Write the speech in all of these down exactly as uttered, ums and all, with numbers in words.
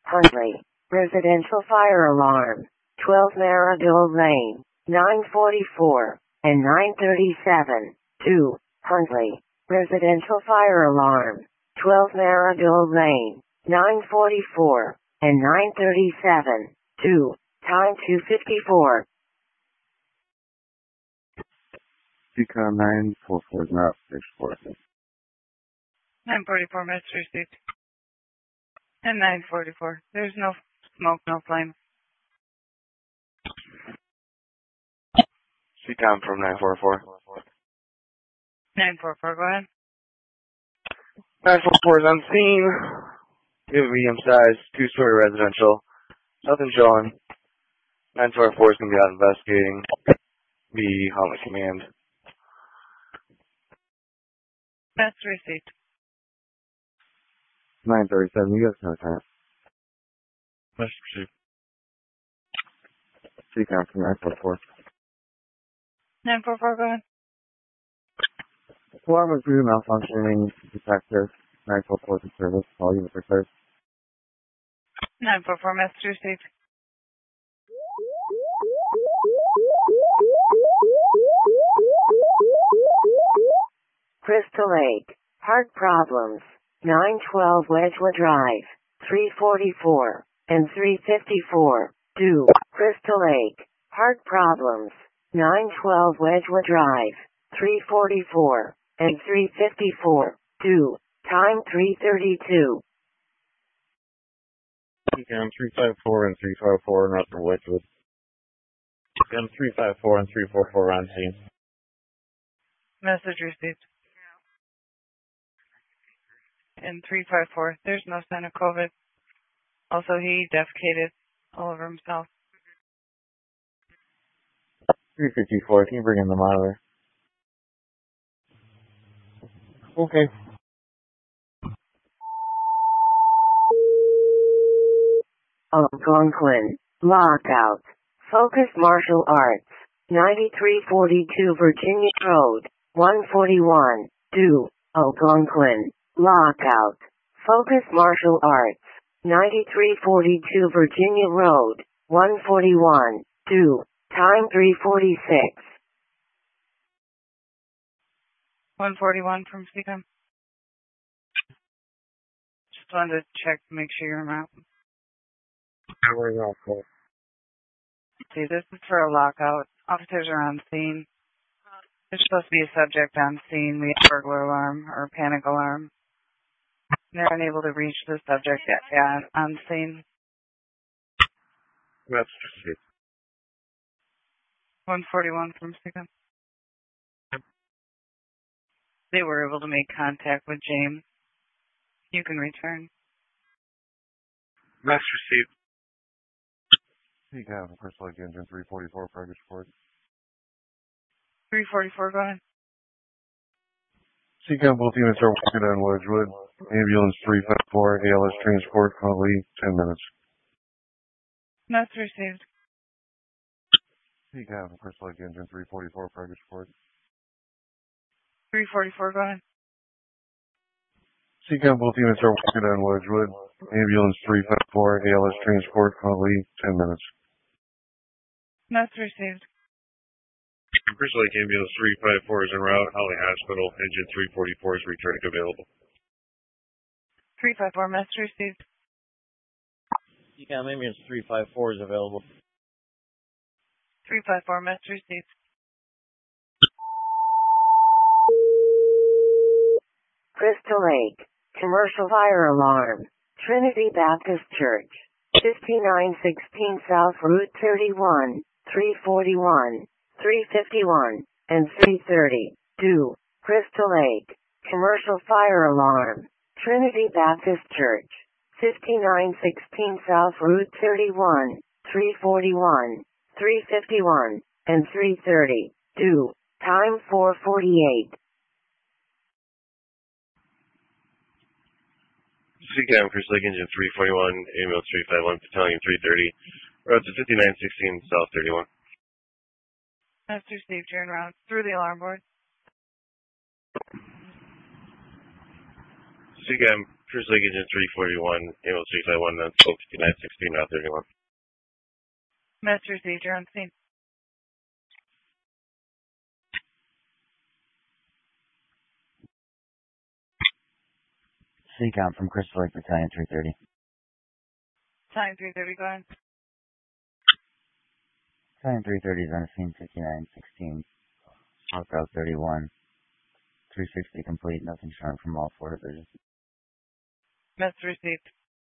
Huntley. Residential fire alarm. twelve Maradole Lane. nine forty-four and nine thirty-seven. two. Huntley. Residential fire alarm. twelve Maradole Lane. nine forty-four and nine thirty-seven. two. Time two fifty-four. C COM nine forty-four is not six four. nine forty-four, message received. And nine forty-four. There's no smoke, no flame. C COM from nine forty-four. nine forty-four, go ahead. nine forty-four is on scene. We have a medium size, two-story residential. Nothing showing. nine forty-four is going to be out investigating. Be on the command. Message received. nine thirty-seven, you guys know time. Message received. C COM from nine forty-four. nine forty-four, go ahead. Alarm was due to malfunctioning detector. nine forty-four is in service. All units are clear. nine forty-four, message received. Crystal Lake. Heart problems. nine twelve Wedgewood Drive. three forty-four and three fifty-four. two. Crystal Lake. Heart problems. nine twelve Wedgewood Drive. three forty-four and three fifty-four. two. Time three thirty-two. C COM three five four and three five four, not for Wedgewood. C COM three five four and three four four on scene. Message received. And three five four, there's no sign of COVID. Also, he defecated all over himself. three fifty-four, can you bring in the monitor? Okay. Algonquin. Lockout. Focus Martial Arts. ninety-three forty-two Virginia Road. one forty-one. two. Algonquin. Lockout. Focus Martial Arts. ninety-three forty-two Virginia Road. one forty-one. two. Time three forty-six. one forty-one from C COM. Just wanted to check to make sure you're out. See, this is for a lockout. Officers are on scene. There's supposed to be a subject on scene. We have a burglar alarm or a panic alarm. They're unable to reach the subject yet, yeah, on scene. Message received. one forty-one from C COM. They were able to make contact with James. You can return. Message received. C COM, Crystal Lake Engine three forty-four, progress report. three forty-four, go ahead. C COM, both units are working on Wedgewood. Ambulance three five four, A L S transport, Huntley, ten minutes. Message received. C COM, Crystal Lake Engine three forty-four, progress report. three forty-four, go ahead. C COM, both units are working on Wedgewood. Ambulance three five four, A L S transport, Huntley, ten minutes. Message received. Crystal Lake Ambulance three five four is en route. Holly Hospital. Engine three forty-four is returning available. three five four, message received. C COM Ambulance three five four is available. three five four, message received. Crystal Lake. Commercial fire alarm. Trinity Baptist Church. fifty-nine sixteen South Route thirty-one. three forty-one. three fifty-one. And three thirty. two. Crystal Lake. Commercial fire alarm. Trinity Baptist Church. fifty-nine sixteen South Route thirty-one. three forty-one. three fifty-one. And three thirty. two. Time four forty-eight. C COM Crystal Lake Engine three forty-one, Ambulance three five one, Battalion three thirty. Route to fifty-nine sixteen South thirty-one. Message received, you're en route. Through the alarm board. C COM Cruise Lake Engine three forty-one, ambulance three five one, that's fifty-nine sixteen, Route thirty-one. Message received, you're on scene. C COM from Crystal Lake Battalion three thirty. Time three thirty, go ahead. Battalion three thirty is on scene fifty-nine sixteen, South Route thirty-one. three sixty complete, nothing showing from all four divisions. Message received.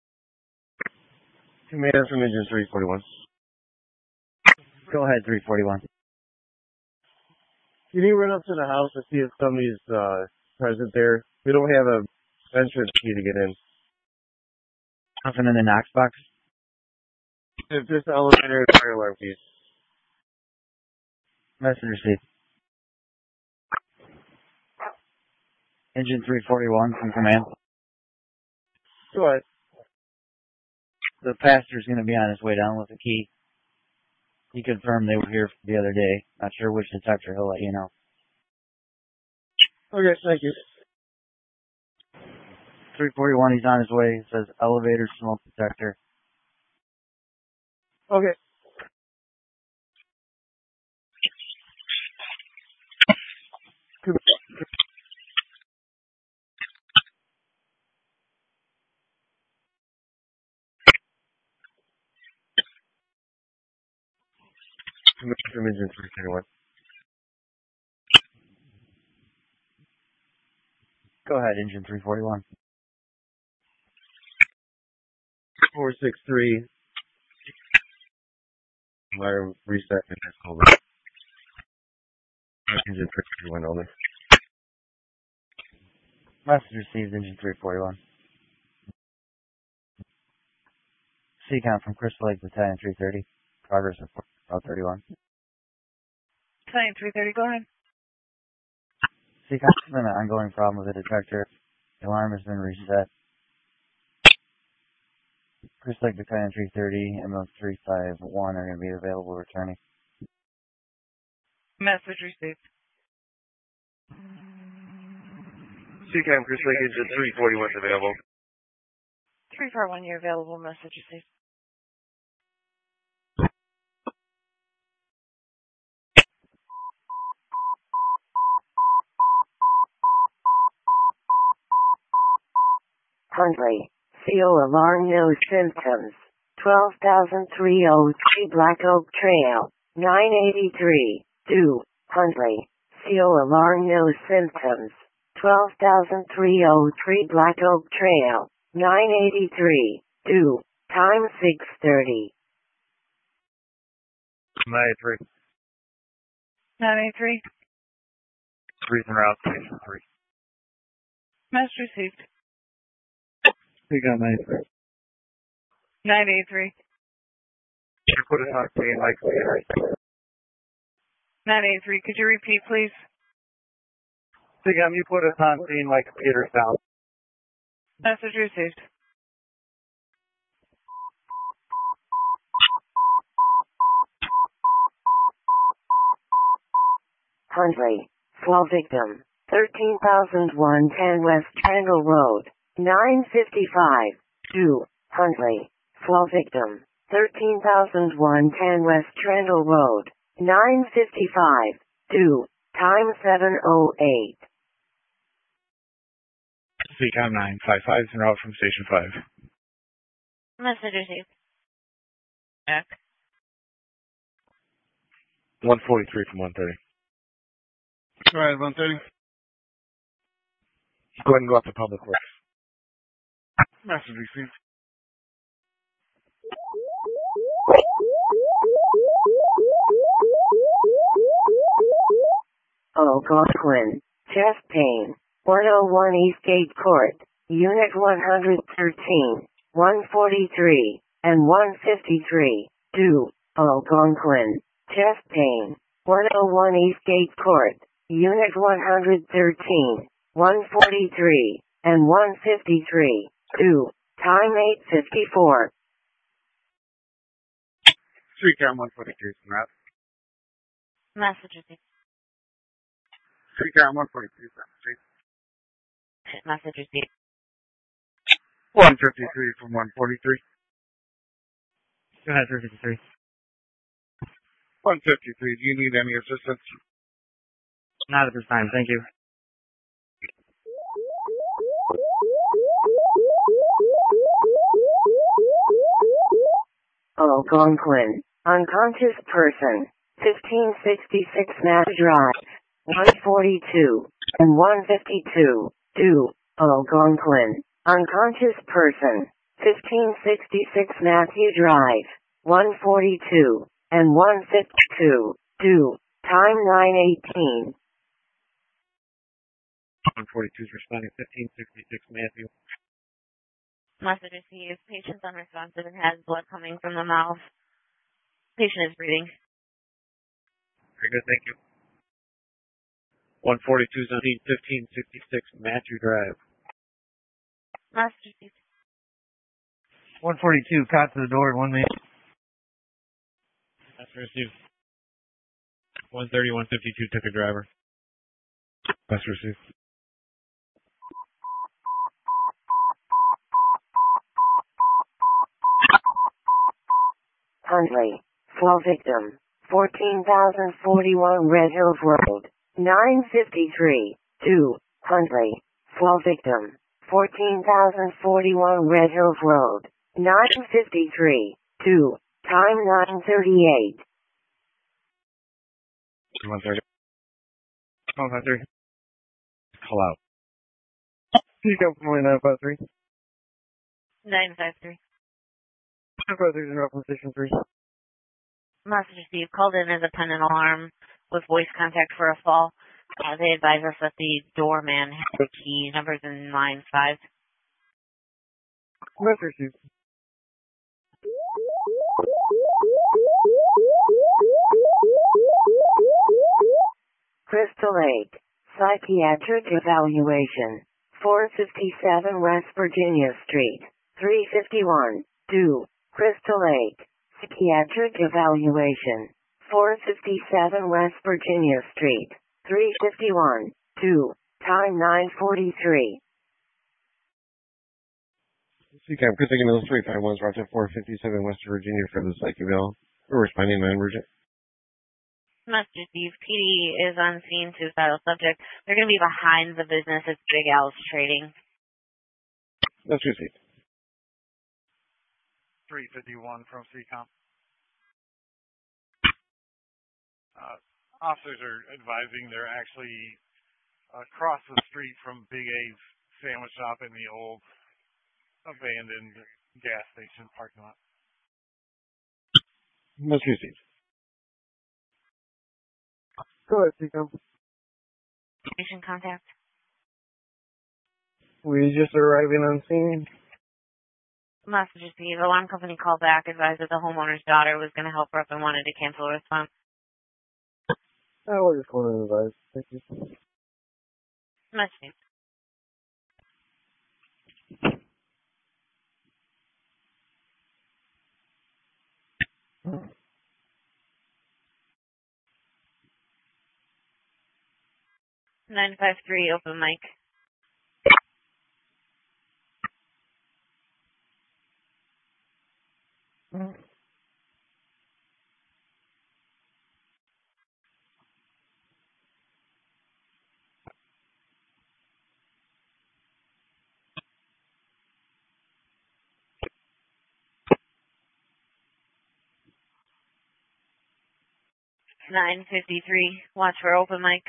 Command from Engine three forty-one. Go ahead, three forty-one. Can you run up to the house and see if somebody's uh, present there? We don't have a entrance key to get in. Nothing in the Knox box? If this elevator and fire alarm keys. Message received. Engine three forty-one from command. Go ahead. The passenger's going to be on his way down with a key. He confirmed they were here the other day. Not sure which detector. He'll let you know. Okay, thank you. three forty-one, he's on his way. It says elevator smoke detector. Okay. From Engine three forty-one. Go ahead, Engine three forty-one. four six three. Wire reset and that's over. Engine three forty-one only. Message received, Engine three forty-one. C COM from Crystal Lake Battalion three thirty. Progress report, Route thirty-one. Time three thirty, go ahead. C COM, there's been an ongoing problem with the detector. The alarm has been reset. Crystal Lake Battalion three thirty, ambulance three five one are going to be available returning. Message received. C COM, Cruise Lake Engine three forty-one is available. three four one, you're available. Message received. Huntley. C O alarm no symptoms. twelve thousand three oh three Black Oak Trail. nine eighty-three. Do. Huntley. C O alarm no symptoms. twelve thousand three oh three Black Oak Trail. nine eighty-three. Do. Time six thirty. nine eighty-three. nine eighty-three. Three's en route, station three. Message received. We got nine eighty-three. nine eighty-three. You put it on scene like Peter. nine eighty-three, could you repeat, please? C COM, you put us on scene like Peter South. Message received. Huntley. Fall victim. thirteen thousand one hundred ten West Triangle Road. nine fifty-five. Do. Huntley. Fall victim. thirteen thousand one hundred ten West Triangle Road. nine fifty-five. Do. Time seven oh eight. C COM nine five five is en route from Station five. Message received. Back. one forty-three from one thirty. All right, one thirty. Go ahead and go up to Public Works. Message received. Algonquin. Chest pain. one oh one Eastgate Court. Unit one thirteen. one forty-three. And one fifty-three. Do. Algonquin. Chest pain. one oh one Eastgate Court. Unit one thirteen. one forty-three. And one fifty-three. Do. Time eight fifty-four. three COM one forty-three from route. Message received. three COM one forty-three from street. Message received. one fifty-three from one forty-three. Go ahead, three fifty-three. one fifty-three, do you need any assistance? Not at this time, thank you. Algonquin, unconscious person, fifteen sixty-six Mass Drive, one forty-two, and one fifty-two, do, Algonquin, unconscious person, fifteen sixty-six Matthew Drive, one forty-two, and one fifty-two, do, time nine eighteen. one forty-two is responding, fifteen sixty-six Matthew. Message received. Patient's unresponsive and has blood coming from the mouth. Patient is breathing. Very good, thank you. one forty-two is on scene, fifteen sixty-six Matthew Drive. Message received. one forty-two, caught to the door, one minute. That's received. one thirty, one fifty-two took a driver. That's received. Huntley, flow victim, fourteen thousand forty-one Red Hills Road, nine fifty-three, two, Huntley, flow victim, fourteen thousand forty-one Red Hills Road, nine fifty-three, two, time nine thirty-eight. one thirty. one five three. Call out. Speak up for me, nine five three. nine five three. nine five three is in reference station three. Message received. Called in as a pendant alarm with voice contact for a fall. Uh, they advise us that the doorman had the key. Numbers in line five. Message received. Crystal Lake, psychiatric evaluation, four fifty-seven West Virginia Street, three fifty-one, do, Crystal Lake, psychiatric evaluation, four fifty-seven West Virginia Street, three fifty-one, do, time nine forty-three. C CAM, Chris Higgins, those three five ones, Roger four fifty-seven West Virginia for the psych eval. We're responding to emergent. Message received. P D is on scene. Suicidal subject. They're going to be behind the business. It's Big Al's Trading. That's received. three fifty-one from C COM. Uh, officers are advising they're actually across the street from Big A's sandwich shop in the old abandoned gas station parking lot. That's received. Go ahead, C COM. Patient contact. We just arriving on scene. Message received. Alarm company called back, advised that the homeowner's daughter was going to help her up and wanted to cancel a response. Oh, we're just going to advise. Thank you. Message. nine five three, open mic. nine fifty-three, watch for open mic.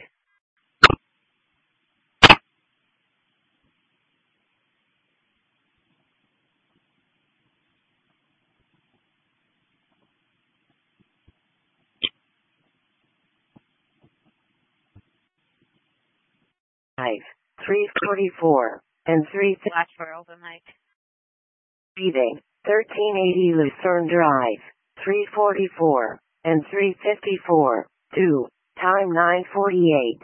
three forty-four, and three Watch for open mic. fifty, thirteen eighty Lucerne Drive, three forty-four, and three fifty-four, two, time nine forty-eight.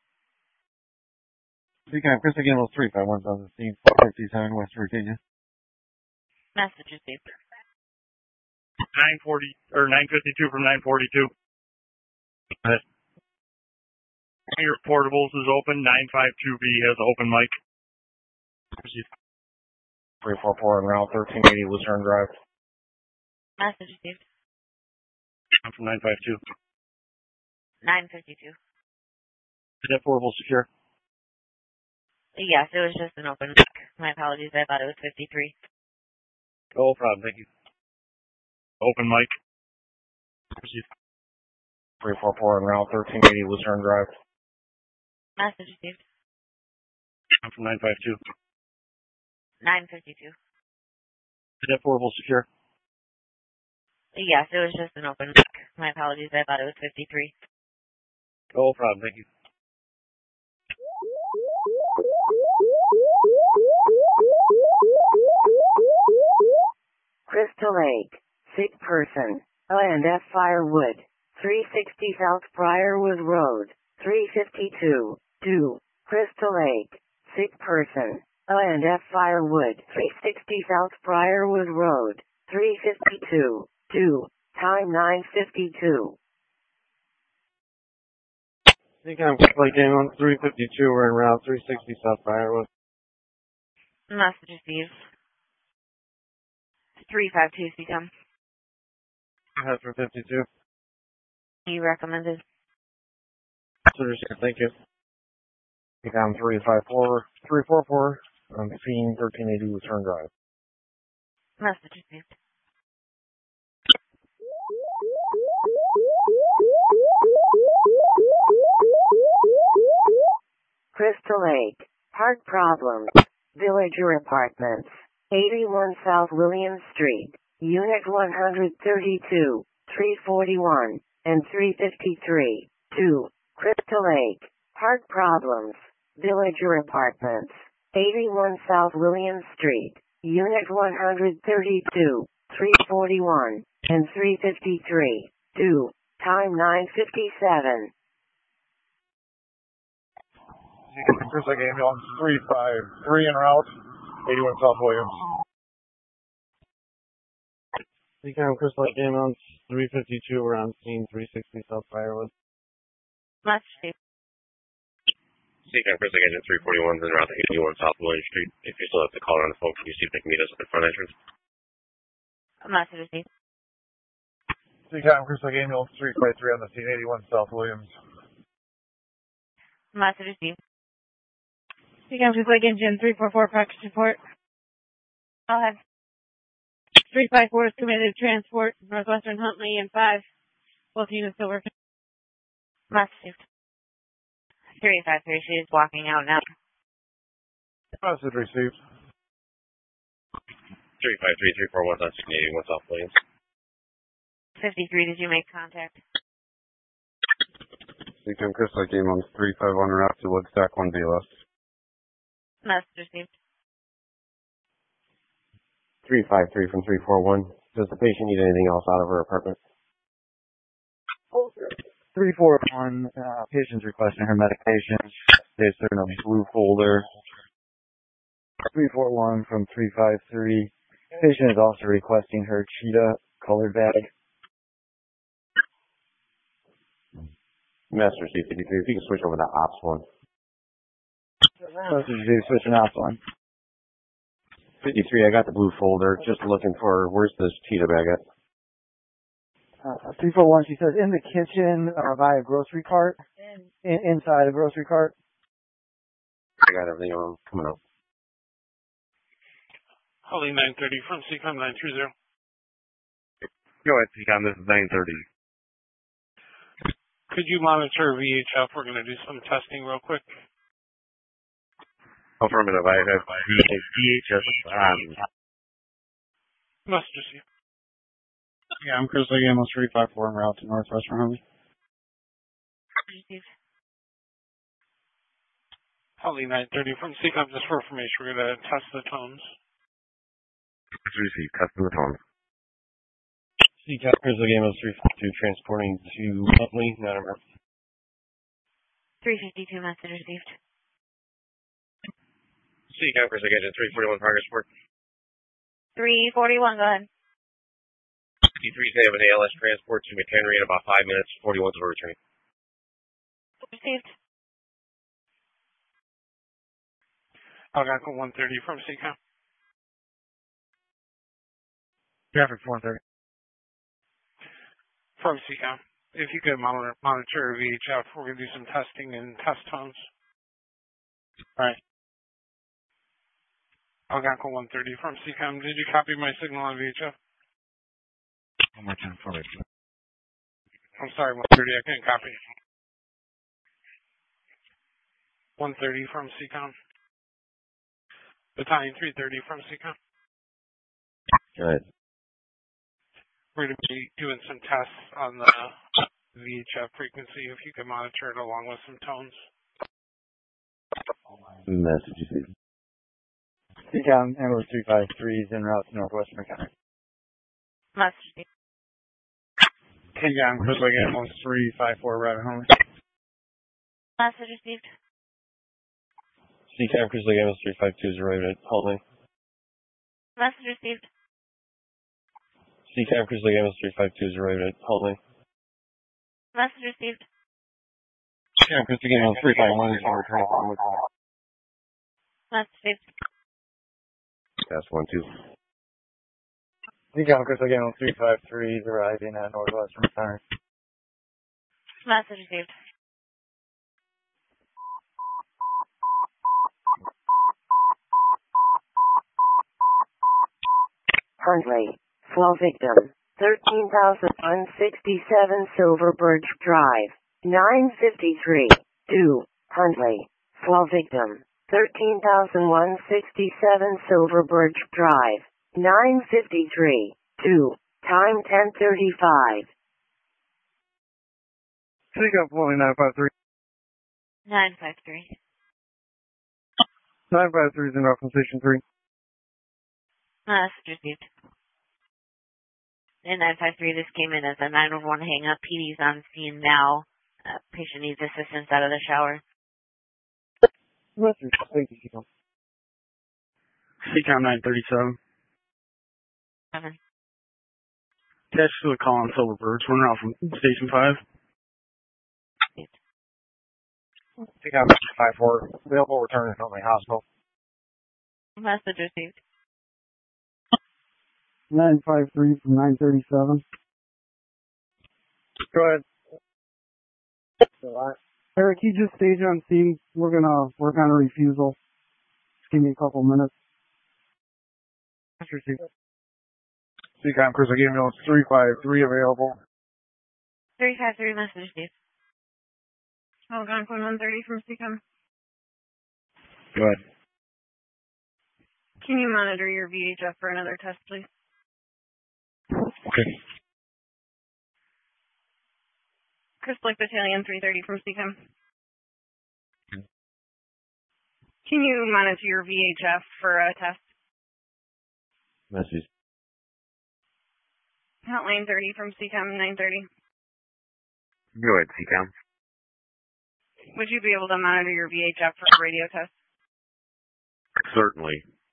C CAM, Chris Higgins, those three five ones on the scene, four fifty-seven West Virginia. Message received. nine forty or nine fifty-two from nine forty-two. What? Your portables is open. nine five two B has open mic. three four four en route, thirteen eighty Lucerne Drive. Message received. I'm from nine five two. nine fifty-two. Is that portable secure? Yes, it was just an open mic. My apologies, I thought it was fifty-three. No problem, thank you. Open mic. three four four en route, thirteen eighty Lucerne Drive. Message received. I'm from nine five two. nine fifty-two. Is that portable secure? Yes, it was just an open mic. My apologies, I thought it was fifty-three. No problem, thank you. Crystal Lake, sick person, O and F Firewood, three sixty South Briarwood Road, three fifty-two, two, Crystal Lake, sick person, O and F Firewood, three sixty South Briarwood Road, three fifty-two, two, time nine fifty-two. C COM Crystal Lake game on three fifty-two, we're en route, three sixty South Briarwood. Message received. three five two, C COM. That's for fifty-two. You recommended. Thank you. C COM three five four, three four four, on scene thirteen eighty Lucerne Drive. Message received. Crystal Lake, heart problems, Villager Apartments, eighty-one South William Street, Unit one thirty-two, three forty-one, and three fifty-three, two, Crystal Lake, heart problems, Villager Apartments, eighty-one South William Street, Unit one thirty-two, three forty-one, and three fifty-three, two, time nine fifty-seven. Crystal Lake ambulance three five three en route, eighty-one South Williams. C COM Crystal Lake ambulance three fifty-two, we're on scene three sixty South Briarwood. Message received. C COM Crystal Lake agent three forty-one en route to eighty-one South William Street. If you still have the caller on the phone, can you see if they can meet us at the front entrance? Message received. C COM Crystal Lake ambulance three five three on the scene, eighty-one South Williams. Message received. C COM Crystal Lake engine three four four practice report. Go ahead. three five four is committed to transport Northwestern Huntley and five. Both units still working. Message received. three five three, she is walking out now. Message received. three five three, three four one on scene eighty-one South Williams. fifty-three, did you make contact? C COM Crystal Lake ambulance three five one en route to Woodstock one B L S. Message received. three five three from three four one. Does the patient need anything else out of her apartment? three four one, uh, patient's requesting her medications. There's in a blue folder. three four one from three five three. Patient is also requesting her cheetah colored bag. Master C fifty-three, if you can switch over to ops one. Message received, switching off one. fifty-three, I got the blue folder. Just looking for, where's this cheetah bag at? Uh, three four one, she says, in the kitchen or by a grocery cart. In, inside a grocery cart. I got everything on, coming up. Holly nine thirty from C COM nine three zero. Go ahead, C COM, this is nine thirty. Could you monitor V H F? We're going to do some testing real quick. Affirmative, I have V H S on. Message received. Yeah, I'm Crystal Lake ambulance three five four en route to Northwestern Huntley. Received. Holly nine thirty from C COM, just for information, we're going to test the tones. Received, custom the tone. C COM Crystal Lake ambulance three five two transporting to Huntley, not emergency. three fifty-two, message received. C COM Crystal Lake agent three forty-one progress report. three forty-one, go ahead. fifty-three say have an A L S transport to McHenry in about five minutes, forty-one to returning. Received. Algonquin one thirty from C COM. Traffic four thirty. From C COM, if you could monitor, monitor V H F, we're going to do some testing and test tones. All right. Algonquin one thirty from C COM, did you copy my signal on V H F? One more time for me. I'm sorry, one thirty, I couldn't copy. one thirty from C COM. Battalion three thirty from C COM. Good. We're going to be doing some tests on the V H F frequency, if you can monitor it along with some tones. Message received. C COM, Ambulance three five three is en route to Northwestern County. Message received. Hey, yeah, I'm Chris Lake, Ambulance three five four, arriving home. Message received. C COM, Chris Lake, Ambulance three five two is arrived at Haltley. Message received. C COM, Chris Lake, Ambulance three five two is arrived at Haltley. Message received. C COM, Chris Lake, Ambulance three five one is on return at Haltley. Message received. That's one two. C COM, Chris Lake, Ambulance three five three is arriving at Northwestern County. Message received. Huntley. Flow victim. thirteen thousand one hundred sixty-seven Silver Birch Drive. nine fifty-three. two. Huntley. Flow victim. thirteen thousand one hundred sixty-seven Silver Birch Drive. nine fifty-three. two. Time ten thirty-five. Take up only nine five three. nine five three. nine five three is in route from Station three. Message received. In nine five three, this came in as a nine one one hang-up. P D's on scene now. Uh, patient needs assistance out of the shower. Message. Thank you, C COM. C COM nine thirty-seven. Seven. Attached to a call on Silver Birch, running out from Station five. C COM five four. Available return at Huntley Hospital. Message received. nine five three from nine thirty-seven. Go ahead. Eric, you just stayed on scene. We're gonna work on a refusal. Just give me a couple minutes. C COM, Chris Lake, Ambulance three five three available. three five three, message received. Algonquin one thirty from C COM. Go ahead. Can you monitor your V H F for another test, please? Okay. Chris Lake Battalion three thirty from C COM. Can you monitor your V H F for a test? Message. Hotline thirty from C COM nine thirty. Go ahead, C COM. Would you be able to monitor your V H F for a radio test? Certainly.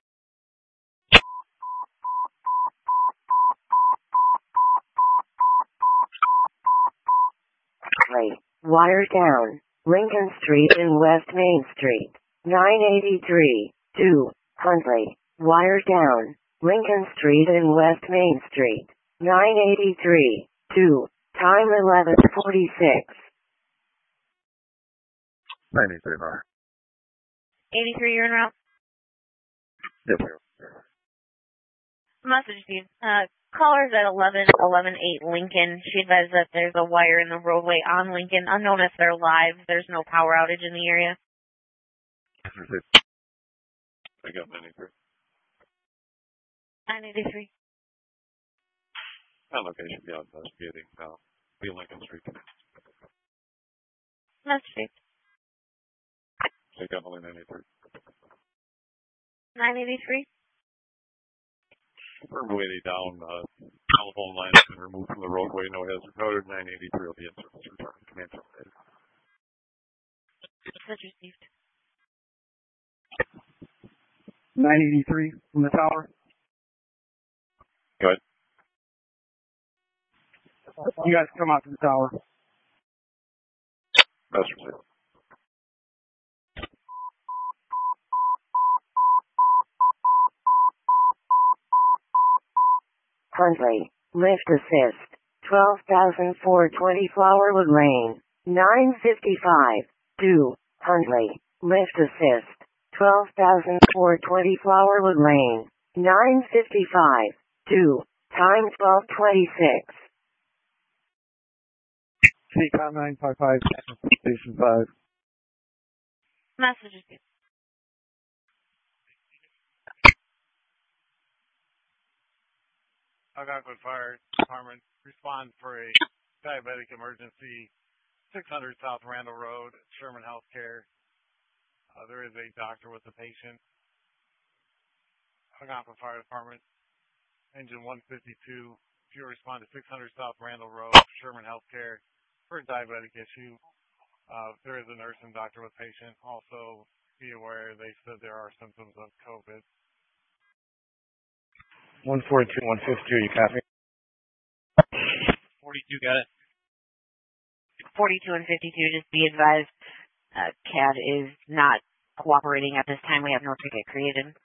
Huntley. Wire down. Lincoln Street and West Main Street. nine eighty-three. two. Huntley. Wire down. Lincoln Street and West Main Street. nine eighty-three. two. Time eleven forty-six. ninety-three, bar. eighty-three, you're en route. Yep. Message received. Uh, callers at eleven eleven eight Lincoln. She advised that there's a wire in the roadway on Lincoln. Unknown if they're live. There's no power outage in the area. I got ninety-three. nine eighty-three. On location beyond investigating now. Be Lincoln Street. Message received. I got only ninety-three. nine eighty-three. Firmly down, uh, telephone line has been removed from the roadway. No hazard noted. nine eighty-three will be in service return. Command center. Message received. nine eighty-three from the tower. Go ahead. You guys come out to the tower. That's received. Hundley, lift assist, twelve thousand four hundred twenty Flowerwood Lane, nine fifty-five, two, Hundley, lift assist, twelve thousand four hundred twenty Flowerwood Lane, nine fifty-five, two, time twelve twenty-six. C COM nine five five, Station five. Message received. Algonquin Fire Department, respond for a diabetic emergency, six hundred South Randall Road, Sherman Healthcare. Uh, there is a doctor with the patient. Algonquin Fire Department, engine one fifty-two. If you respond to six hundred South Randall Road, Sherman Healthcare, for a diabetic issue, uh, there is a nurse and doctor with patient. Also, be aware they said there are symptoms of COVID. one forty-two, one fifty-two, you copy? forty-two, got it. forty-two and fifty-two, just be advised, uh, C A D is not cooperating at this time. We have no ticket created.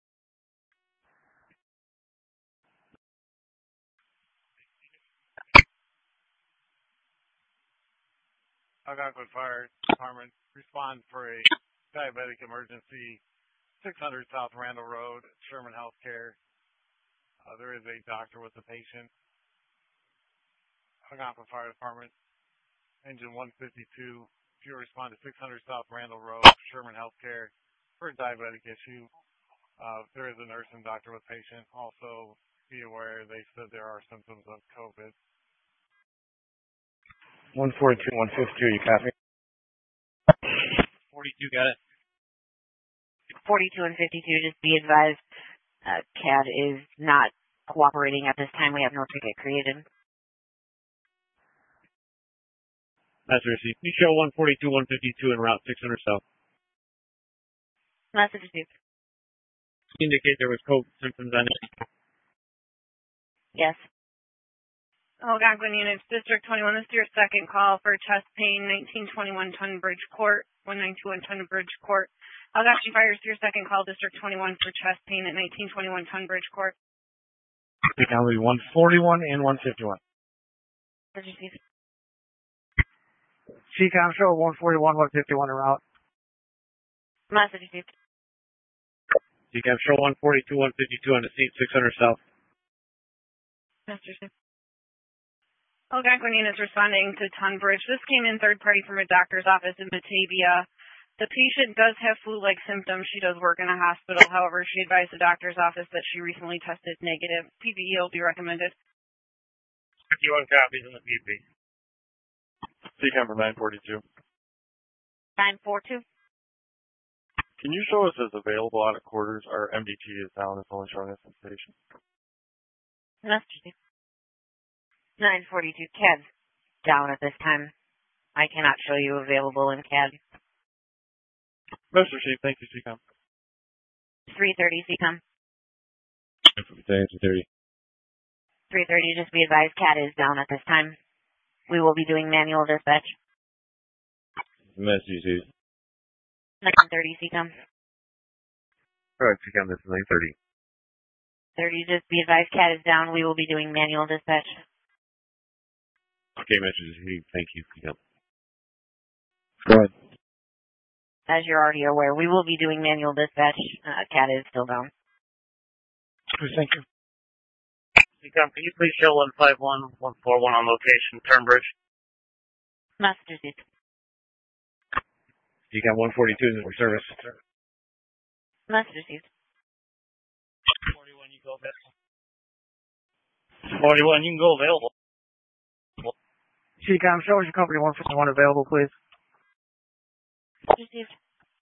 Algonquin Fire Department, respond for a diabetic emergency, six hundred South Randall Road, Sherman Healthcare. Uh, there is a doctor with the patient. Algonquin Fire Department, engine one fifty-two. If you respond to six hundred South Randall Road, Sherman Healthcare, for a diabetic issue, uh, there is a nurse and doctor with patient. Also, be aware they said there are symptoms of COVID. one forty-two, one fifty-two, you copy? forty-two, got it. forty-two and fifty-two, just be advised, uh, C A D is not cooperating at this time. We have no ticket created. That's received. You show one forty-two, one fifty-two en route six hundred South. Message received. Indicate there was COVID symptoms on it. Yes. Algonquin Units, District twenty-one, this is your second call for chest pain, nineteen twenty-one Tunbridge Court, one nine two one Tunbridge Court. Algonquin Fire, this is your second call, District twenty-one, for chest pain at nineteen twenty-one Tunbridge Court. Now we one forty-one and one fifty-one. Message received. C COM show one forty-one, one fifty-one en route. Message received. You can show one forty-two, one fifty-two on the seat six hundred South. Message received. Algonquin Units responding to Tunbridge. This came in third party from a doctor's office in Batavia. The patient does have flu-like symptoms. She does work in a hospital. However, she advised the doctor's office that she recently tested negative. P P E will be recommended. fifty-one copies in the P P. C COM for nine forty-two. nine forty-two. Can you show us as available out of quarters? Our M D T is down. It's only showing us in station. Message nine forty-two, C A D down at this time. I cannot show you available in C A D. Message received. Thank you, C COM. three thirty, C COM. two thirty. three thirty, just be advised, C A D is down at this time. We will be doing manual dispatch. Message received. nine thirty, C COM. Alright, C COM, this is nine thirty. thirty, just be advised, C A D is down. We will be doing manual dispatch. Okay, message received. Thank you, C COM. Go ahead. As you're already aware, we will be doing manual dispatch. Uh, C A D is still down. Thank you. C COM, can you please show one five one, one four one on location, Turnbridge? Message received. C COM one forty-two is for service. Message received. forty-one, you go available. forty-one, you can go available. C COM, show us your company one fifty-one available, please. Received.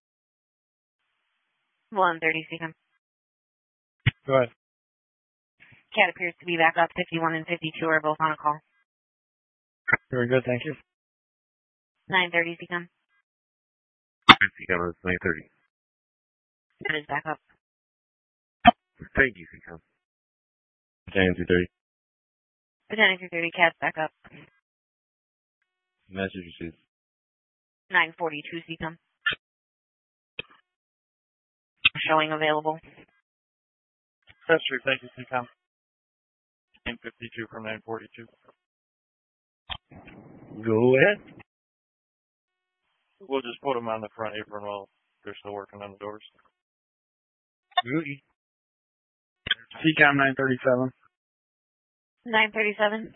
one thirty, C COM. Go ahead. C A D appears to be back up. fifty-one and fifty-two are both on a call. Very good, thank you. nine thirty, C COM. C COM, this is nine thirty. C A D is back up. Thank you, C COM. Battalion two thirty. Battalion two thirty, C A D's back up. Message received. nine forty-two, C COM. Showing available. That's true, thank you, C COM. nine fifty-two from nine forty-two. Go ahead. We'll just put them on the front apron while they're still working on the doors. Googie. C COM nine thirty-seven. nine thirty-seven.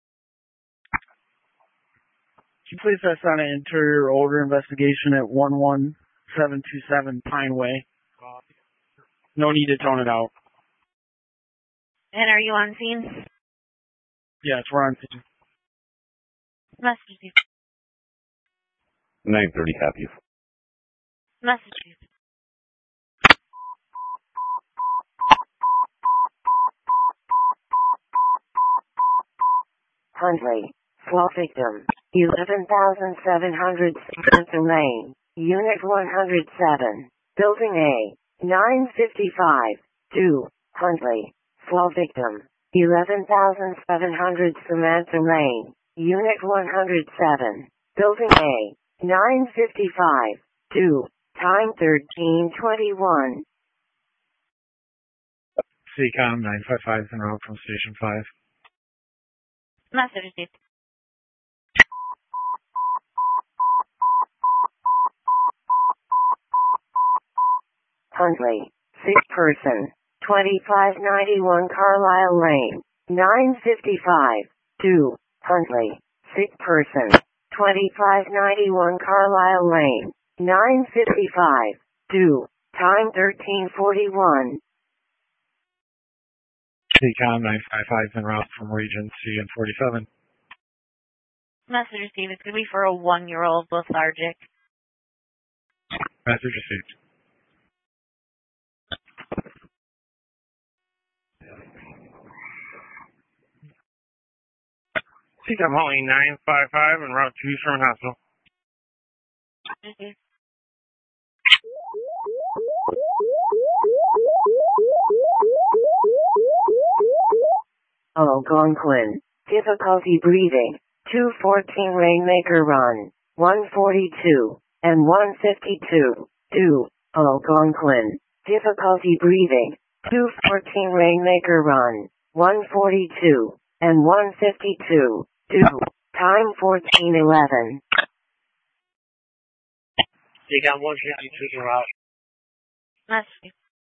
Can you please pass on an interior odor investigation at one one seven two seven Pine Way? No need to tone it out. And are you on scene? Yes, we're on scene. Message received. nine thirty, happy. Message received. Huntley, fall victim, eleven thousand seven hundred Spencer Lane, Unit one hundred seven, Building A, nine fifty-five, two, Huntley, fall victim, eleven thousand seven hundred Samantha Lane, Unit one hundred seven, Building A, nine fifty-five, two, time thirteen twenty-one. C COM nine five five en route from Station five. Message received. Huntley, sick person, twenty-five ninety-one Carlisle Lane, nine fifty-five, two, Huntley, sick person, twenty-five ninety-one Carlisle Lane, nine fifty-five, two, time thirteen forty-one. C COM nine five five en route from Regency and forty-seven. Message received. It's going to be for a one-year-old lethargic. Message received. C COM Holly nine five five and route to Sherman Hospital. Mm-hmm. Algonquin, difficulty breathing, two fourteen Rainmaker Run, one forty-two, and one fifty-two, two, Algonquin, difficulty breathing, two fourteen Rainmaker Run, one forty-two, and one fifty-two, two, time fourteen eleven. C COM one fifty-two route. Message.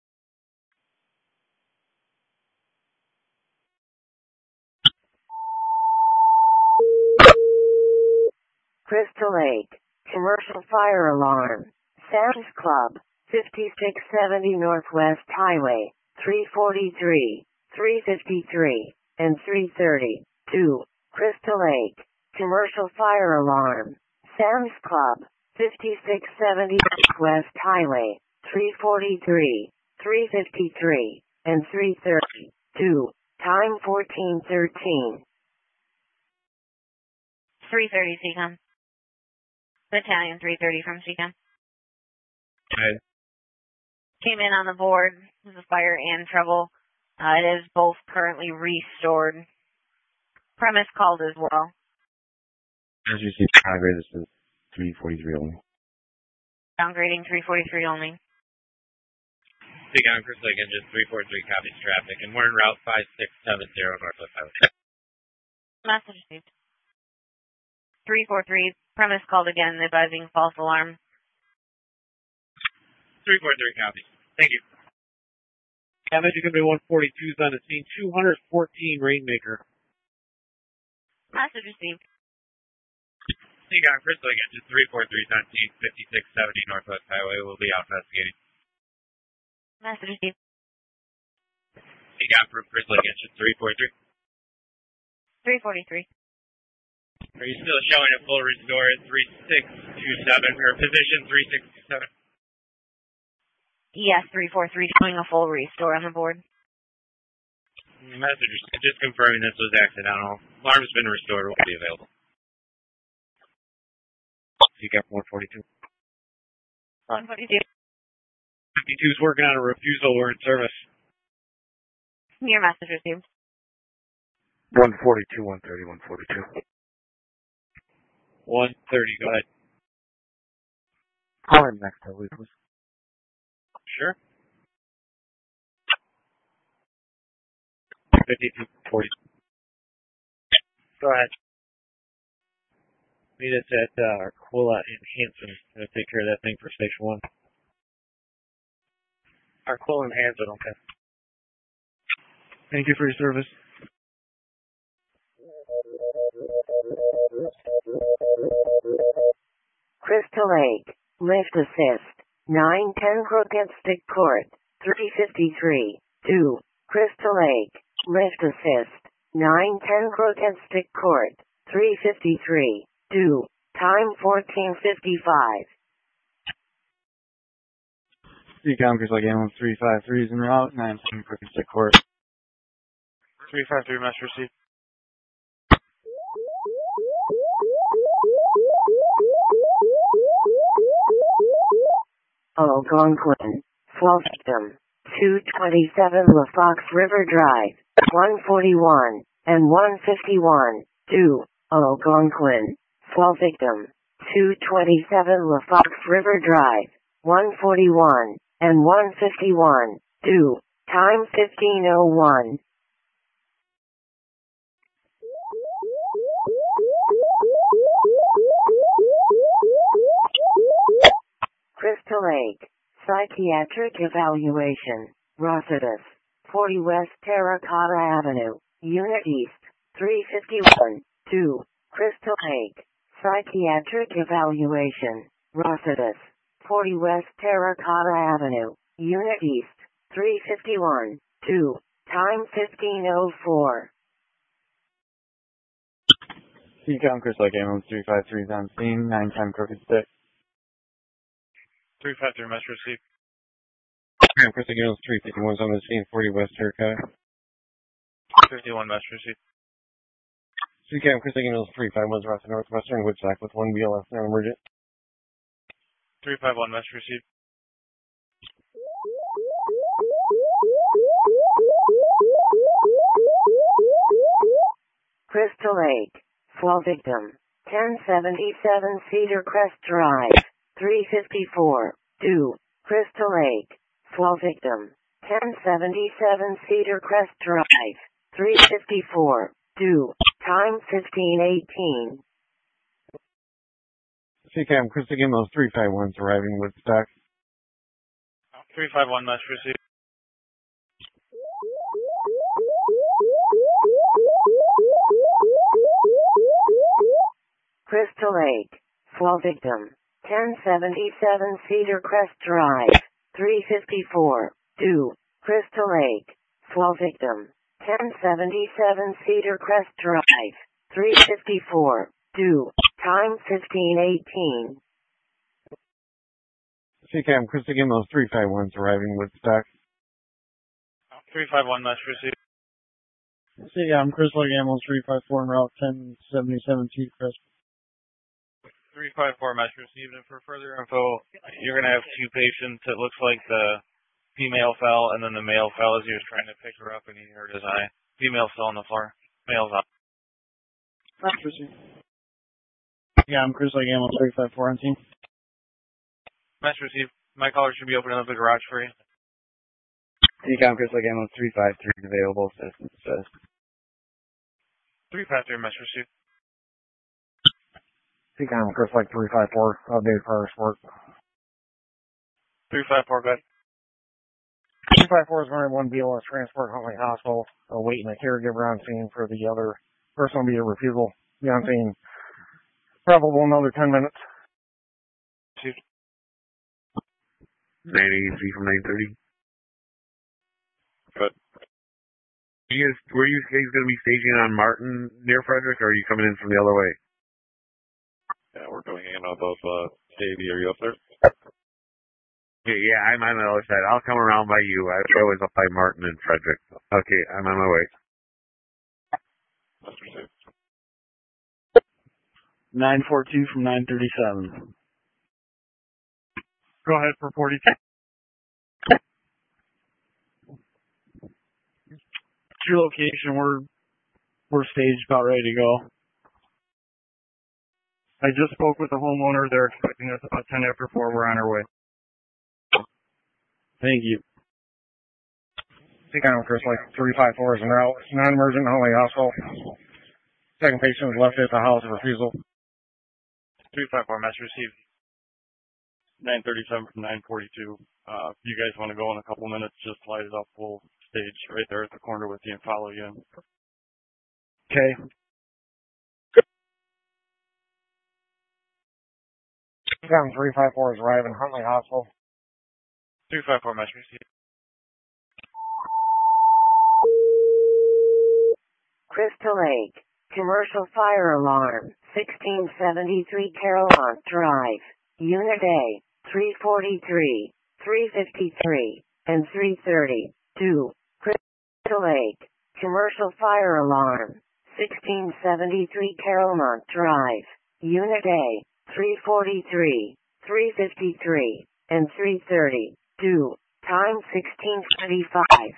Crystal Lake, commercial fire alarm, Sam's Club, fifty-six seventy Northwest Highway, three forty-three, three fifty-three, and three thirty, two, Crystal Lake, commercial fire alarm, Sam's Club, fifty-six seventy Northwest Highway, three forty-three, three fifty-three, and three thirty, two, time fourteen thirteen. three thirty C COM. Battalion three thirty from C COM. Okay. Came in on the board. There's a fire and trouble. Uh, it is both currently restored. Premise called as well. As you see, Congress, this is three forty-three only. Downgrading three forty-three only. C COM Chris Lake Engine three four three copies traffic, and we're en route five six seven zero Northwest Highway. Message received. three four three, premise called again, advising false alarm. three four three copies. Thank you. Damage going to be one forty-two is on the scene, two fourteen Rainmaker. Message received. C COM Chris Lake Engine three four three is on scene, fifty-six seventy Northwest Highway. We'll be out investigating. Message received. C COM Proof Chris Lake Engine three four three. three forty-three. Are you still showing a full restore at three six two seven, or position three six two seven? Yes, three four three, showing a full restore on the board. Message, just confirming this was accidental. Alarm's been restored, will be available. C COM one forty-two. one forty-two. fifty-two is working on a refusal, we're in service. Your message received. one forty-two, one thirty, one forty-two. one thirty, go ahead. Call him next time, please. Sure. fifty-two forty. Go ahead. Meet us at uh, Arcola in Hanson. Gonna take care of that thing for Station One. Arcola in Hanson, okay. Thank you for your service. Crystal Lake, lift assist, nine ten Crooked Stick Court, three fifty-three, two. Crystal Lake, lift assist, nine ten Crooked Stick Court, three fifty-three, two. Time fourteen fifty-five. Decom Crystal Lake Ambulance three five three is en route, nine ten Crooked Stick Court. three five three, message received. Algonquin, fall victim, two twenty-seven LaFox River Drive, one forty-one, and one fifty-one, two. Algonquin, fall victim, two twenty-seven LaFox River Drive, one forty-one, and one fifty-one, two. Time fifteen oh one. Crystal Lake, psychiatric evaluation, Rosadas, forty West Terracotta Avenue, Unit East, three fifty-one, two. Crystal Lake, psychiatric evaluation, Rosadas, forty West Terracotta Avenue, Unit East, three fifty-one, two. Time fifteen oh four. Decom Crystal Lake Ambulance three five three is on scene, nine ten Crooked Stick. three five three, message received. Decom Crystal Lake Ambulance three fifty-one is on the scene, forty West Terracotta. fifty-one, message received. Decom Crystal Lake Ambulance three five one is route to Northwestern Woodstock with one B L S non-emergent. three five one, message received. Crystal Lake, fall victim, ten seventy-seven Cedar Crest Drive, three fifty-four, two. Crystal Lake, fall victim, ten seventy-seven Cedar Crest Drive, three fifty-four, two. Time fifteen eighteen. Decom Crystal Lake Ambulance three five one is arriving Woodstock. three five one, message received. Crystal Lake, fall victim, ten seventy-seven Cedar Crest Drive, three fifty-four, two. Crystal Lake, fall victim, ten seventy-seven Cedar Crest Drive, three fifty-four, two. Time fifteen eighteen. Decom Crystal Lake Ambulance three five one is arriving Woodstock. three five one, message received. Decom Crystal Lake Ambulance three five four en route, ten seventy-seven Cedar Crest. three five four, message received. And for further info, you're going to have two patients. It looks like the female fell, and then the male fell as he was trying to pick her up, and he hurt his eye. Female fell on the floor. Male's up. Message received. Decom Crystal Lake Ambulance three five four on scene. Message received. My caller should be opening up the garage for you. Decom Crystal Lake Ambulance three five three is available, assistance says. three five three, message received. Decom Crystal Lake three five four, update progress work. three five four, good. three five four is running one B L S transport Huntley Hospital, awaiting a caregiver on scene for the other person will be a refusal. Be on scene. Probable another ten minutes. nine eighty-three from nine thirty. Good. You guys, were you guys going to be staging on Martin near Frederick, or are you coming in from the other way? Yeah, we're going in above uh, Davey. Are you up there? Okay, yeah, I'm on the other side. I'll come around by you. I was always up by Martin and Frederick. Okay, I'm on my way. nine four two from nine thirty-seven. Go ahead for forty-two. Your location, we're we're staged, about ready to go. I just spoke with the homeowner. They're expecting us about ten after four. We're on our way. Thank you. Seacom Chris Lake three five four is en route. Non-emergent Huntley Hospital. Second patient was left at the house of refusal. three five four, message received. nine thirty-seven from nine forty-two. Uh, if you guys want to go in a couple minutes, just light it up. We'll stage right there at the corner with you and follow you in. Okay. Seacom three five four is arriving Huntley Hospital. three five four, message received. Crystal Lake. Commercial fire alarm. sixteen seventy-three Carolina Drive. Unit A. three forty-three, three fifty-three, and three thirty. two. Crystal Lake. Commercial fire alarm. sixteen seventy-three Carolina Drive. Unit A. three forty-three, three fifty-three, and three thirty. two. Time sixteen twenty-five.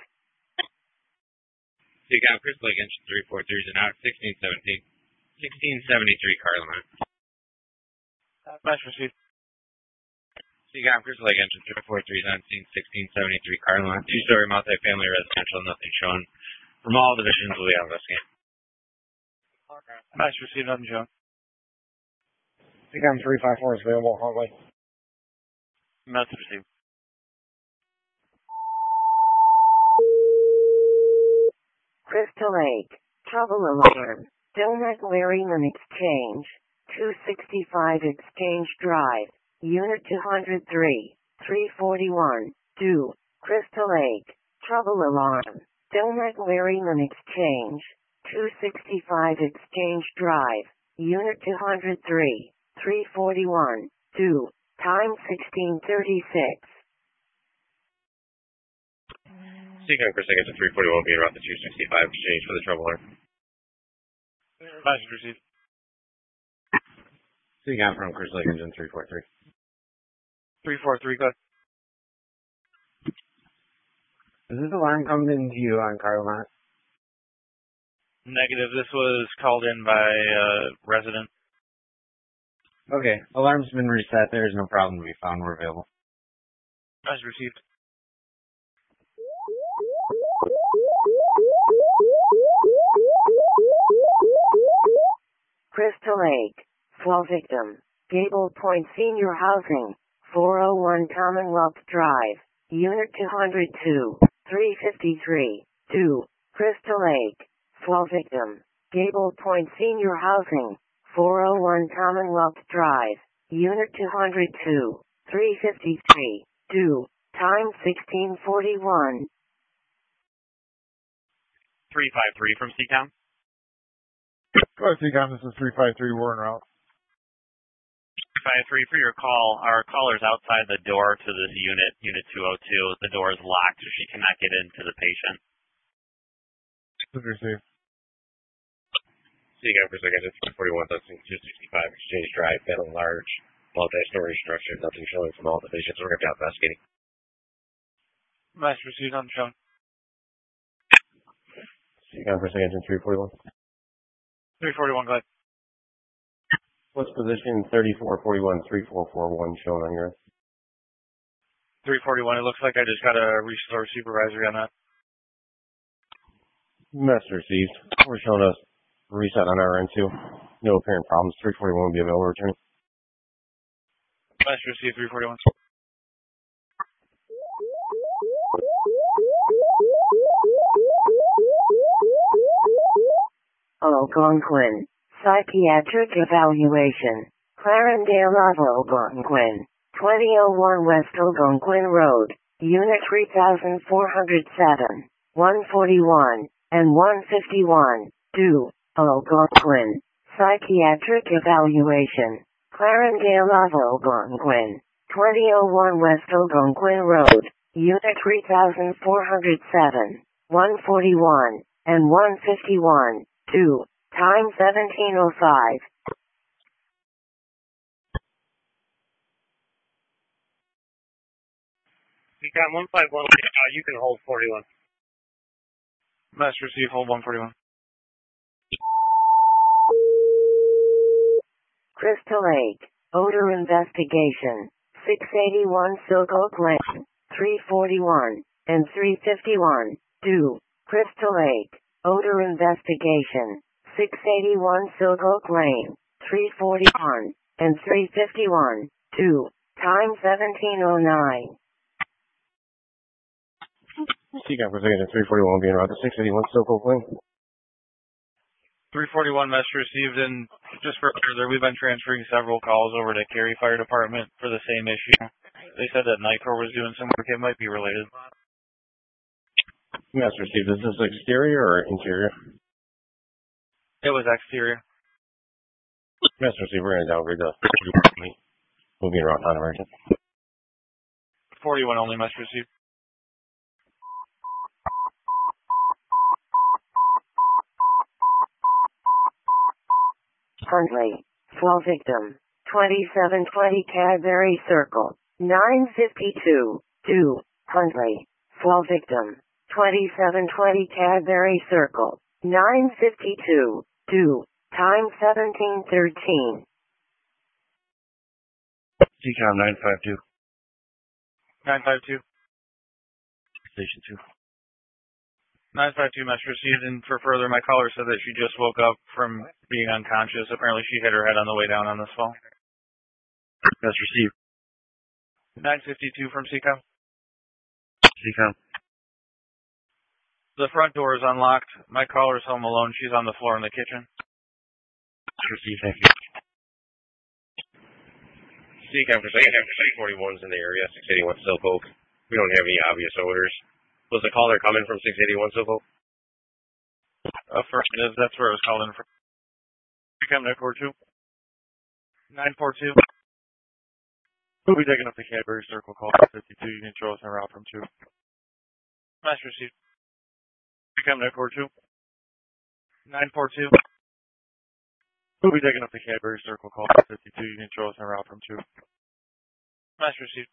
Seacom Crystal Lake engine three four three is out sixteen seventeen. sixteen seventy-three Carolina. Message received. Seacom Crystal Lake engine three four three is on scene sixteen seventy-three Carolina. Two-story multifamily residential, nothing shown. From all divisions will be out of the scan. Message received, nothing shown. Seacom three five four is available Huntley. Message received. Crystal Lake. Trouble alarm. Donut wearing an exchange. two sixty-five Exchange Drive. Unit two oh three, three forty-one. two. Crystal Lake. Trouble alarm. Donut wearing an exchange. two sixty-five Exchange Drive. Unit two oh three, three forty-one. two. Time sixteen thirty-six. Seacom Crystal Lake engine three forty-one being around the two sixty-five exchange for the trouble alarm. Message received. Seacom from Crystal Lake engine three four three. three four three, go ahead. Is this alarm coming into you on Carolina? Negative. This was called in by a resident. Okay. Alarm's been reset. There's no problem to be found. We're available. As received. Crystal Lake. Fall victim. Gable Point Senior Housing. four oh one Commonwealth Drive. Unit two oh two, three fifty-three. two. Crystal Lake. Fall victim. Gable Point Senior Housing. four oh one Commonwealth Drive. Unit two oh two, three fifty-three. two. Time sixteen forty-one. three five three from Seacom. Go ahead, Seacom. This is three five three. We're en route. three five three for your call. Our caller's outside the door to this unit, Unit two oh two. The door is locked, so she cannot get into the patient. Received. Seacom Crystal Lake engine three forty-one, two sixty-five Exchange Drive, fairly large, multi-story structure, nothing showing from all divisions. We're going to be out investigating. Message received, unshown. Seacom Crystal Lake engine three forty-one. three forty-one, go ahead. What's position thirty-four forty-one, three four four one shown on your end? three forty-one, it looks like I just got a resource supervisory on that. Message received. We're showing us reset on our end too. No apparent problems. three forty-one will be available to return. Message received, three forty-one. Algonquin. Psychiatric evaluation. Clarendale Algonquin. twenty oh one West Algonquin Road. Unit three thousand four hundred seven. one forty-one. And one fifty-one. two. Algonquin. Psychiatric evaluation. Clarendale Algonquin. twenty oh one West Algonquin Road. Unit three thousand four hundred seven. one forty-one. And one fifty-one. two. Time seventeen oh five. You got one five one. Uh, you can hold forty-one. Message received, hold one forty-one. Crystal Lake. Odor investigation. six eighty-one Silk Oak Lane. three forty-one. And three fifty-one. two. Crystal Lake. Odor investigation. six eighty-one Silk Oak Lane. three forty-one and three fifty-one. two. Time seventeen oh nine. Seacom for second at three forty-one being routed to six eighty-one Silk Oak Lane. three forty-one message received, and just for further, we've been transferring several calls over to Cary Fire Department for the same issue. They said that Nicor was doing some work. It might be related. Message received. Is this exterior or interior? It was exterior. Message received. We're going to downgrade the moving around non-emergent. forty-one only message received. Huntley. Fall victim. twenty-seven twenty Cadbury Circle. nine fifty-two. two. Huntley. Fall victim. twenty-seven twenty Cadbury Circle. nine fifty-two. two. Time seventeen thirteen. Seacom nine five two. nine five two. Station two. nine five two message received, and for further, my caller said that she just woke up from being unconscious. Apparently she hit her head on the way down on this fall. Message received. nine fifty-two from Seacom. Seacom. The front door is unlocked. My caller's home alone. She's on the floor in the kitchen. Received. Thank you. Seacom for second after six forty-one's in the area, six eighty-one Silk Oak. We don't have any obvious odors. Was the caller coming from six eighty-one Silk Oak? Affirmative. That's where it was called in from. Seacom nine four two. nine four two. We'll be taking up the Cadbury Circle call fifty-two. You can show us en route from two. Message received. Seacom nine four two. nine four two. We'll be taking up the Cadbury Circle call fifty-two. You can show us en route from two. Message received.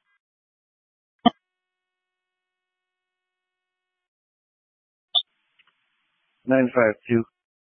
nine five two.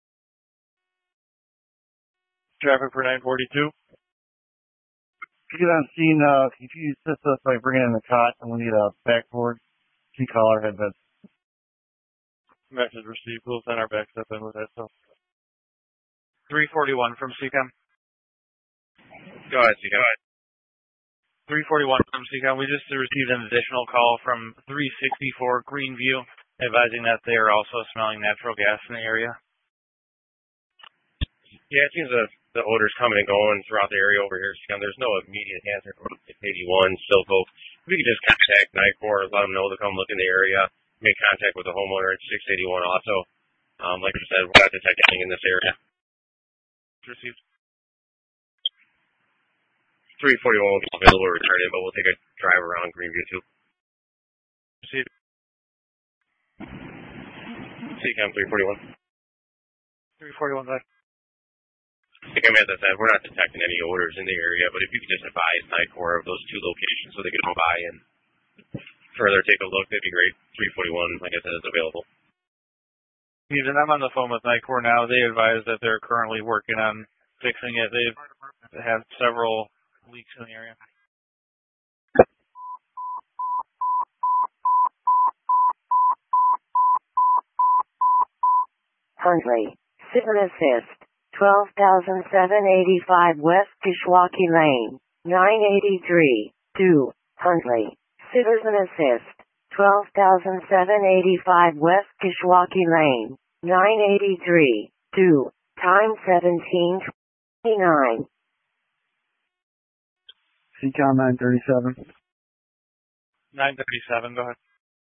Traffic for nine forty-two. If you get on scene, uh, if you assist us by bringing in the cot, and we need a backboard, key collar, headbed. Message received. We'll send our back step in with that stuff. three forty-one from Seacom. Go ahead, Seacom. three forty-one from Seacom. We just received an additional call from three sixty-four Greenview, advising that they are also smelling natural gas in the area. Yeah, it seems the, the odor's coming and going throughout the area over here. Seacom. There's no immediate hazard from six eighty-one Silk Oak. We could just contact Nicor, let them know to come look in the area, make contact with the homeowner at six eighty-one also. Um, like I said, we're not detecting anything in this area. Received. three forty-one will be available to return in, but we'll take a drive around Greenview too. Received. Seacom three forty-one. three forty-one back. Seacom, as I said, we're not detecting any odors in the area, but if you could just advise Nicor of those two locations so they can come by and further take a look, that'd be great. three forty-one, like I said, is available. Even I'm on the phone with Nicor now. They advise that they're currently working on fixing it. They've had several leaks in the area. Huntley. Citizen Assist. twelve thousand seven hundred eighty-five West Kishwaukee Lane. nine eighty-three. two. Huntley. Citizen Assist. twelve thousand seven hundred eighty-five West Kishwaukee Lane. nine eighty-three. two. Time seventeen twenty-nine. Seacom nine thirty-seven. nine thirty-seven, go ahead.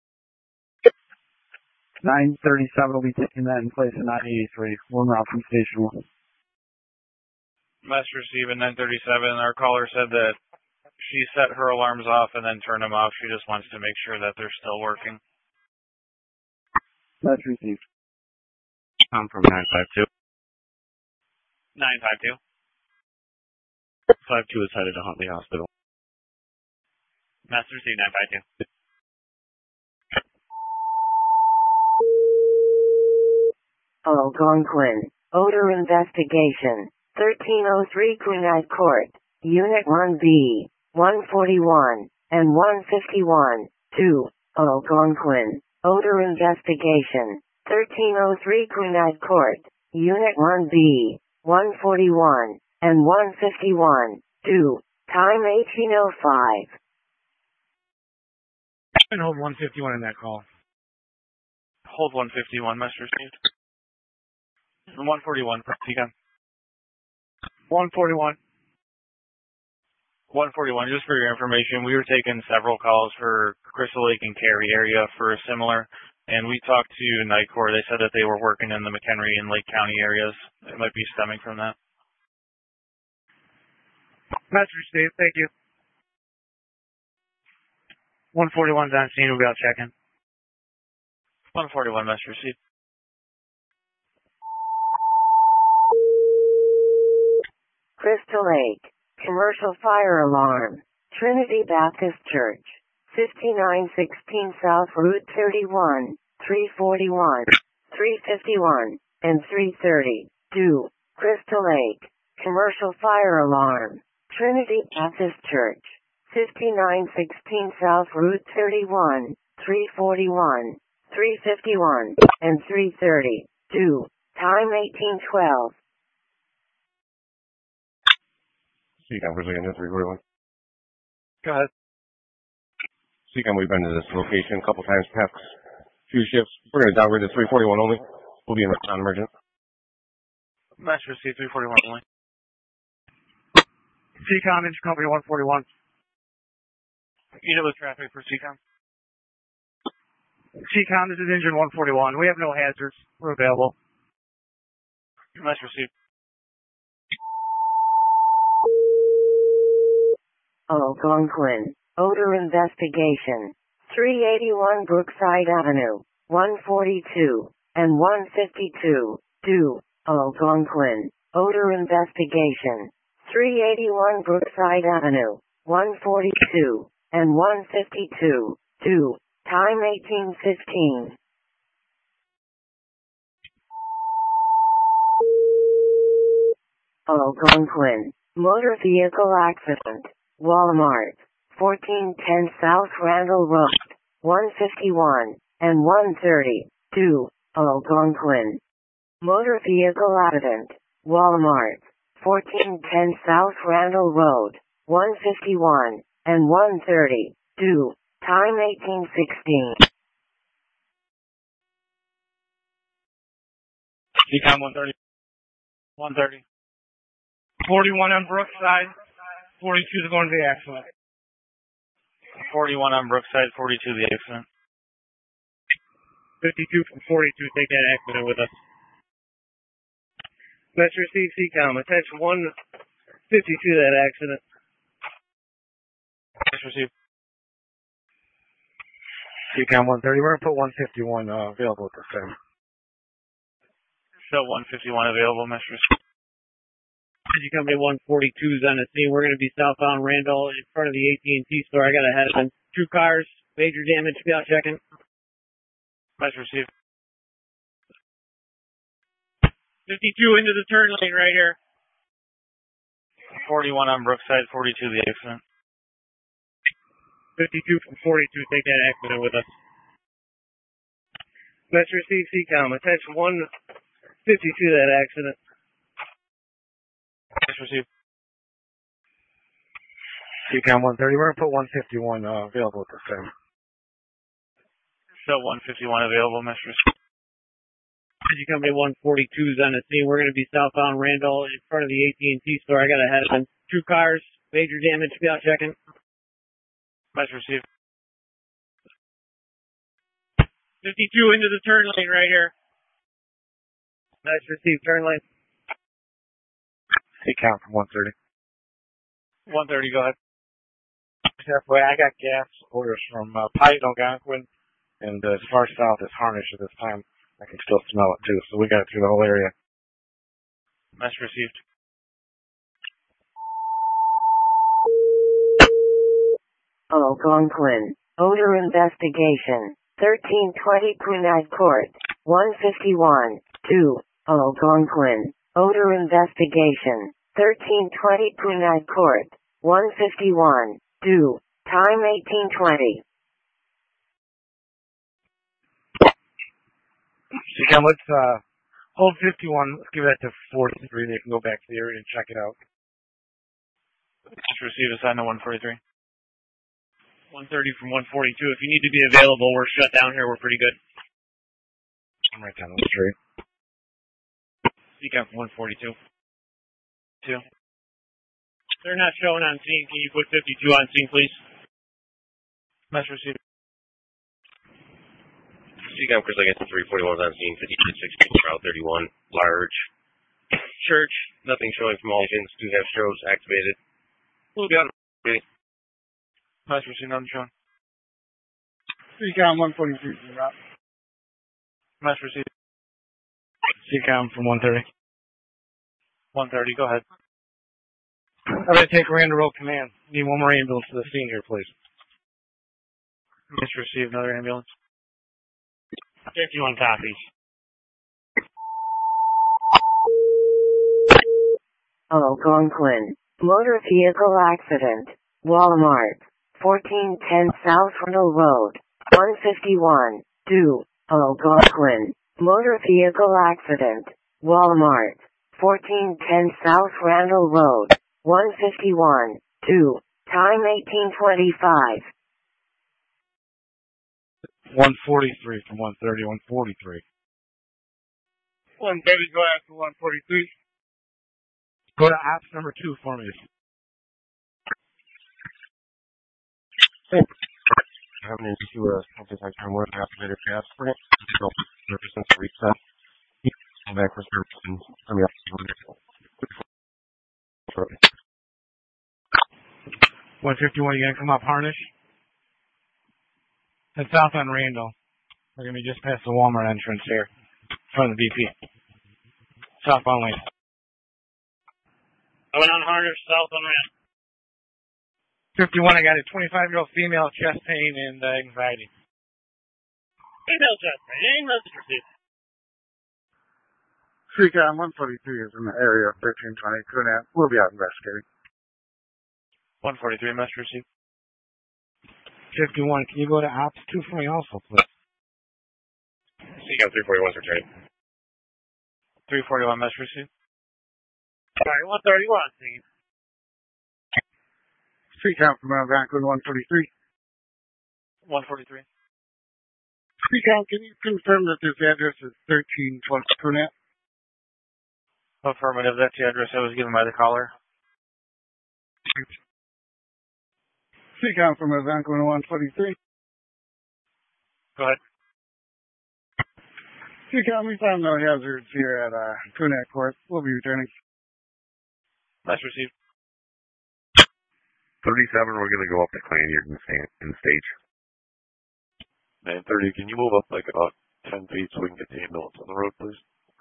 nine thirty-seven will be taking that in place at nine eighty-three. One route from station one. Message received at nine thirty-seven. Our caller said that she set her alarms off and then turned them off. She just wants to make sure that they're still working. Message received. I'm from nine five two. nine five two. five two is headed to Huntley Hospital. Message received nine five two. Algonquin. Odor investigation. thirteen oh three Quinite Court. Unit one B. one forty-one and one fifty-one. two. Algonquin. Odor investigation. thirteen oh three Gwinnett Court, Unit one B, one forty-one, and one fifty-one, due, time eighteen oh five. And hold one fifty-one in that call. Hold one fifty-one, message received. one forty-one, Seacom. one forty-one. one forty-one, just for your information, we were taking several calls for Crystal Lake and Cary area for a similar, and we talked to Nightcore. They said that they were working in the McHenry and Lake County areas. It might be stemming from that. Message Steve, thank you. one forty-one's on scene, we'll be out checking. one forty-one, message received. Crystal Lake, commercial fire alarm, Trinity Baptist Church, fifty-nine sixteen South Route thirty-one, three forty-one, three fifty-one, and three thirty, due, Crystal Lake, commercial fire alarm, Trinity Baptist Church, fifty-nine sixteen South Route thirty-one, three forty-one, three fifty-one, and three thirty, due, time eighteen twelve. Seacom, we're looking at three forty-one. Go ahead. Seacom, we've been to this location a couple times, past few shifts. We're going to downgrade to three forty-one only. We'll be in non-emergent. Message received, three forty-one only. Seacom, Intercompany one forty-one. You know the traffic for Seacom? Seacom, this is engine one forty-one. We have no hazards. We're available. Message received. Algonquin, odor investigation, three eighty-one Brookside Avenue, one forty-two, and one fifty-two, due, Algonquin, odor investigation, three eighty-one Brookside Avenue, one forty-two, and one fifty-two, due, time eighteen fifteen. Algonquin, motor vehicle accident. Walmart, fourteen ten South Randall Road, one fifty-one, and one thirty, due, Algonquin. Motor vehicle accident. Walmart, fourteen ten South Randall Road, one fifty-one, and one thirty, due, time eighteen sixteen. Seacom one thirty. one thirty. forty-one on Brookside. forty-two is going to the accident. forty-one on Brookside, forty-two the accident. fifty-two from forty-two, take that accident with us. Let's receive Seacom. Attach one fifty-two that accident. Let's receive. Seacom one thirty, we're going to put one fifty-one uh, available at this time. Show one fifty-one available, message received. You Company one forty-two is on the scene. We're going to be southbound Randall in front of the A T and T store. I got a head on two cars, major damage. Be out checking. Message received. fifty-two into the turn lane right here. forty-one on Brookside, forty-two the accident. fifty-two from forty-two, take that accident with us. Let's receive Seacom. Attach one fifty-two that accident. Let's receive. Seacom one thirty, we're going to put one fifty-one uh, available at this time. Show one fifty-one available, message received. You Company one forty-two is on the scene. We're going to be southbound Randall in front of the A T and T store. I got a head on two cars, major damage. Be out checking. Message received. fifty-two into the turn lane right here. Nice received, turn lane. Seacom from one thirty. one thirty, go ahead. Halfway, I got gas orders from uh, Pite, Algonquin, and uh, as far south as Harnish at this time. I can still smell it too, so we got it through the whole area. Message received. Algonquin, odor investigation, thirteen twenty Gwinnett Court, one fifty-one, two, Algonquin, odor investigation, thirteen twenty Gwinnett Court, one fifty-one, due, time eighteen twenty. Seacom, let's uh, hold fifty-one. Let's give that to forty-three. They can go back to the area and check it out. Just received a sign to one forty-three. one thirty from one forty-two. If you need to be available, we're shut down here. We're pretty good. I'm right down the street. Seacom from one forty-two. Two. They're not showing on scene. Can you put fifty-two on scene, please? Message received. Seacom, Chris Against three forty-one on scene, fifty-two sixteen, Route thirty-one, large. Church, nothing showing from all agents. Do have strobes activated. We'll be on. Message received, nothing showing. Seacom one forty-three from Route. Message received. Seacom from one thirty. one thirty, go ahead. I'm going to take Randall Road Command. Need one more ambulance to the scene here, please. Message received, another ambulance. fifty-one copies. Algonquin. Motor vehicle accident. Walmart. fourteen ten South Randall Road. one fifty-one. two. Algonquin. Motor vehicle accident. Walmart. fourteen ten South Randall Road. one fifty-one. two. Time eighteen twenty-five. one forty-three from one thirty, one forty-three. one thirty, go after one forty-three. Go to ops number two for me. Having an issue with a detector and where the activator pass for it. Represents a reset. Come back for service and I mean, one fifty-one, you gonna come up Harnish? And south on Randall. We're gonna be just past the Walmart entrance here. In front of the V P. Southbound lane. I went on Harnish, south on Randall. fifty-one, I got a twenty-five-year-old female, chest pain and uh, anxiety. Female chest pain, message received. Seacom one forty-three is in the area of thirteen twenty. Kunat. We'll be out investigating. one forty-three, message received. fifty-one, can you go to ops two for me also, please? Seacom three forty-one is returning. three forty-one, message received. Alright, one thirty-one, scene. Seacom from Algonquin one forty-three. one forty-three. Seacom, can you confirm that this address is thirteen twenty Kunat? Affirmative, that's the address I was given by the caller. Seacom from Algonquin one forty-three. Go ahead. Seacom, we found no hazards here at uh, Kunat Court. We'll be returning. Message received. thirty-seven, we're going to go up to Clanyard and, and stage. nine thirty, can you move up like about ten feet so we can get the ambulance on the road, please?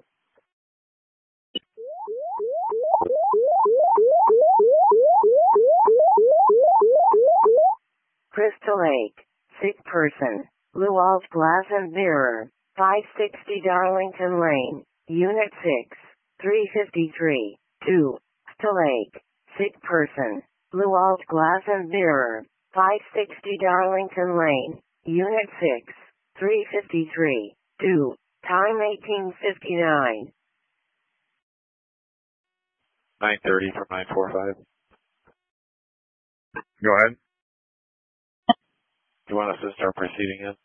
Crystal Lake. Sick person. Luwald Glass and Mirror. five sixty Darlington Lane. Unit six. three fifty-three. two. Crystal Lake. Sick person. Luwald Glass and Mirror. five sixty Darlington Lane. Unit six. three fifty-three. two. Time eighteen fifty-nine. nine thirty from nine forty-five. Go ahead. Do you want us to start proceeding in?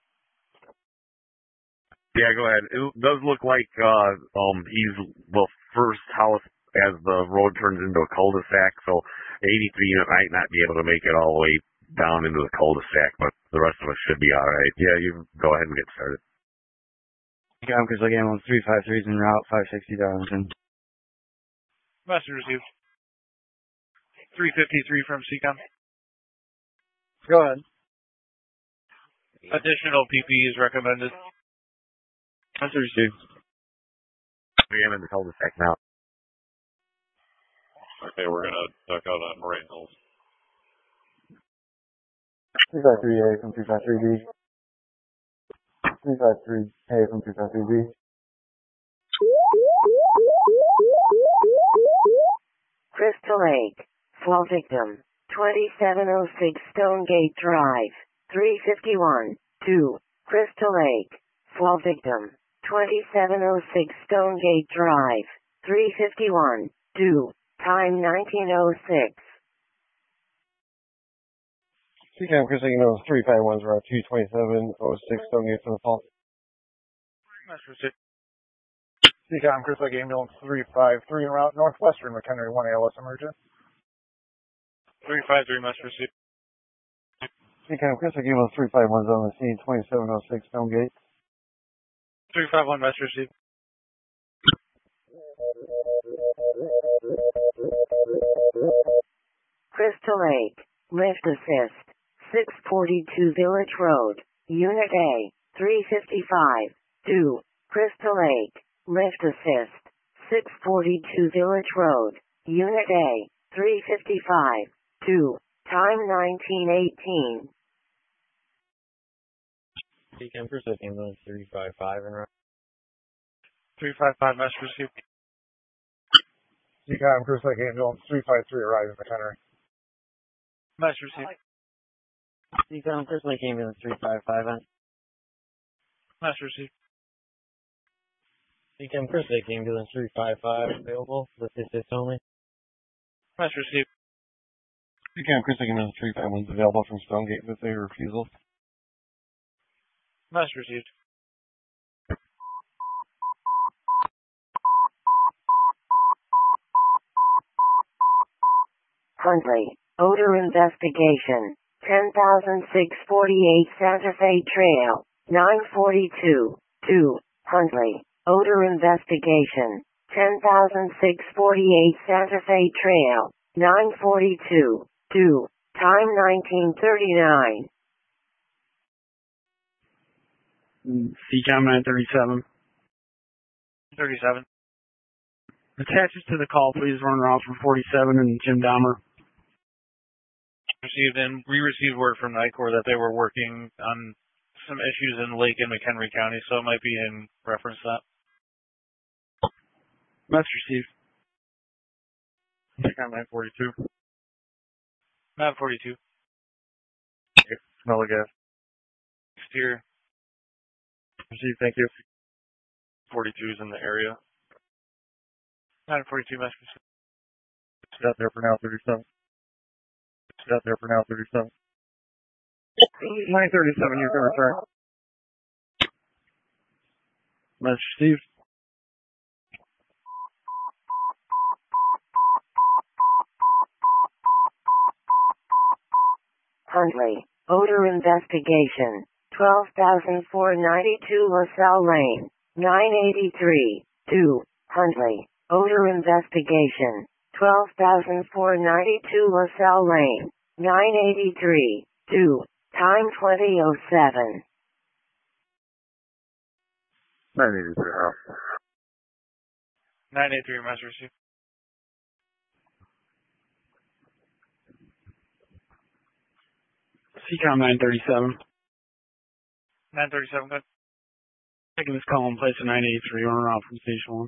Yeah, go ahead. It does look like uh, um he's the first house as the road turns into a cul-de-sac, so eighty-three unit might not be able to make it all the way down into the cul-de-sac, but the rest of us should be all right. Yeah, you go ahead and get started. Seacom, Chris Again, one three five three is en route, five sixty Darlington. Message received. three fifty-three from Seacom. Go ahead. Additional P P E is recommended. Message received. I'm in the cul-de-sac now. Okay, we're gonna duck out on Randall. three five three A from three five three B. three five three A from three five three B. Crystal Lake. Fall victim. twenty-seven oh six Stonegate Drive. three fifty-one. two. Crystal Lake. Fall victim. twenty-seven oh six Stonegate Drive, three fifty-one, due, time nineteen oh six. C CAM Chris Signal three five one zero two twenty-seven oh six Stonegate for the call. Master six. C CAM Chris Lake Ambulance three five three en route Northwestern McHenry one A L S emergent. three five three Master six. C CAM Chris Lake Ambulance three five one on the scene twenty-seven oh six Stonegate. three five one Master six. Crystal Lake, lift assist, six forty-two Village Road, Unit A, three fifty-five, due, Crystal Lake, lift assist, six forty-two Village Road, Unit A, three fifty-five, due, time nineteen eighteen. C CAM Chris Lake Ambulance three five five en route. three five five Master six. C CAM Chris Lake Ambulance three five three arriving McHenry. Master six. C CAM Chris Lake Ambulance three five five on. Master six. C CAM Chris Lake Ambulance three five five available with assist only. Master six. C CAM Chris Lake Ambulance three five one is available from Stonegate with a refusal. Master six. Huntley, odor investigation, ten thousand six hundred forty-eight Santa Fe Trail, nine forty-two, two, Huntley, odor investigation, ten thousand six hundred forty-eight Santa Fe Trail, nine forty-two, two, time nineteen thirty-nine. C CAM nine thirty-seven. thirty-seven. Attaches to the call, please run around for forty-seven and Jim Dahmer. Received and we received word from NICOR that they were working on some issues in Lake and McHenry County, so it might be in reference to that. Message received. C CAM nine forty-two. nine forty-two. Smell the gas. Exterior. Received, thank you. forty-two is in the area. nine forty-two message. It's out there for now, thirty-seven. It's out there for now, thirty-seven. nine thirty-seven, you can return. Message received. Huntley, odor investigation, twelve thousand four hundred ninety-two LaSalle Lane, nine eighty-three, two, Huntley, odor investigation, twelve thousand four hundred ninety-two LaSalle Lane, nine eighty-three, two, time twenty oh seven. nine eighty-three, nine eighty-three Master six. C CAM nine thirty-seven. nine thirty-seven, good. Taking this call in place of nine eighty-three, run around from station one.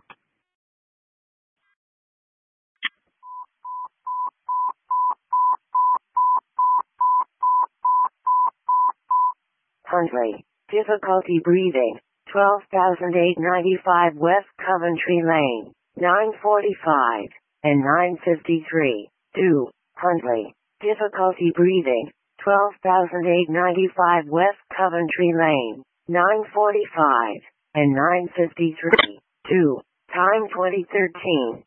Huntley, difficulty breathing, twelve thousand eight hundred ninety-five West Coventry Lane, nine forty-five, and nine fifty-three, two, Huntley, difficulty breathing, twelve thousand eight hundred ninety-five West Coventry Lane, nine forty-five, and nine fifty-three, two, time twenty thirteen.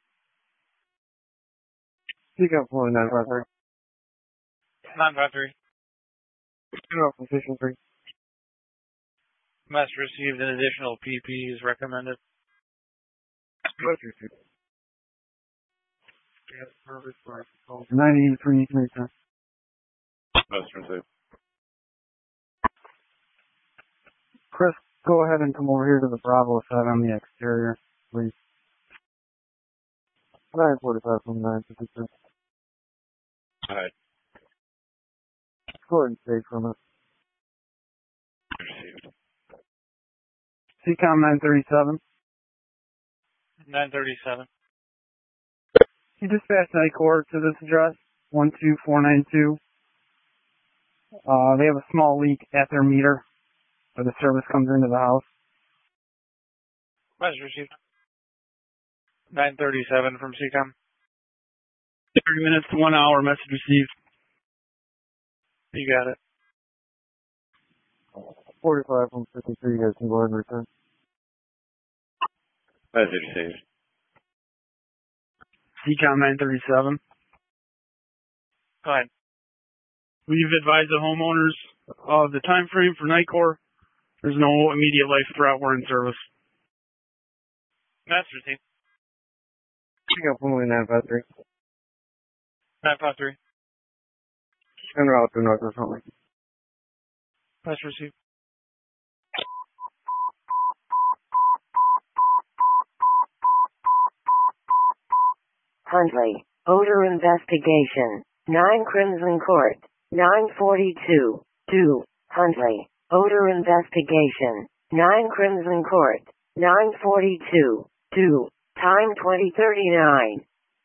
C CAM four nine five three. nine five three. From station three. Master received an additional P P is recommended. nine eighty-three, three times. Master six. Chris, go ahead and come over here to the Bravo side on the exterior, please. nine forty-five from nine fifty-two. Alright. Go ahead and stay from it. Received. C CAM nine thirty-seven. nine thirty-seven. You dispatch NICOR to this address, one two four nine two. Uh, they have a small leak at their meter where the service comes into the house. Message received. nine thirty-seven from C COM. thirty minutes to one hour. Message received. You got it. forty-five from fifty-three, you guys can go ahead and return. Message received. C COM nine thirty-seven. Go ahead. We've advised the homeowners of the time frame for NICOR. There's no immediate life threat. We're in service. Message received. Pick up only nine five three. nine five three. En route to North or something. Message received. Huntley, odor investigation, nine Crimson Court, nine forty-two, two, Huntley, odor investigation, nine Crimson Court, nine forty-two, two, time twenty thirty-nine.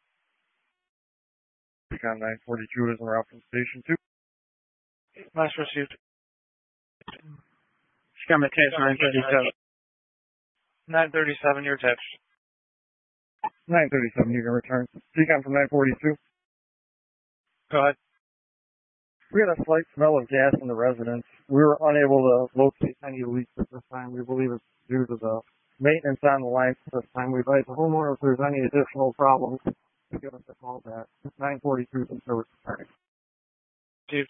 Recon nine forty-two is en route from Station two. Message received. C COM attached nine thirty-seven. nine thirty-seven, you're attached. nine thirty-seven, you can return. C COM from nine forty-two. Go ahead. We had a slight smell of gas in the residence. We were unable to locate any leaks at this time. We believe it's due to the maintenance on the lines at this time. We advise the homeowner if there's any additional problems to give us a call back. nine forty-two from service returning. Received.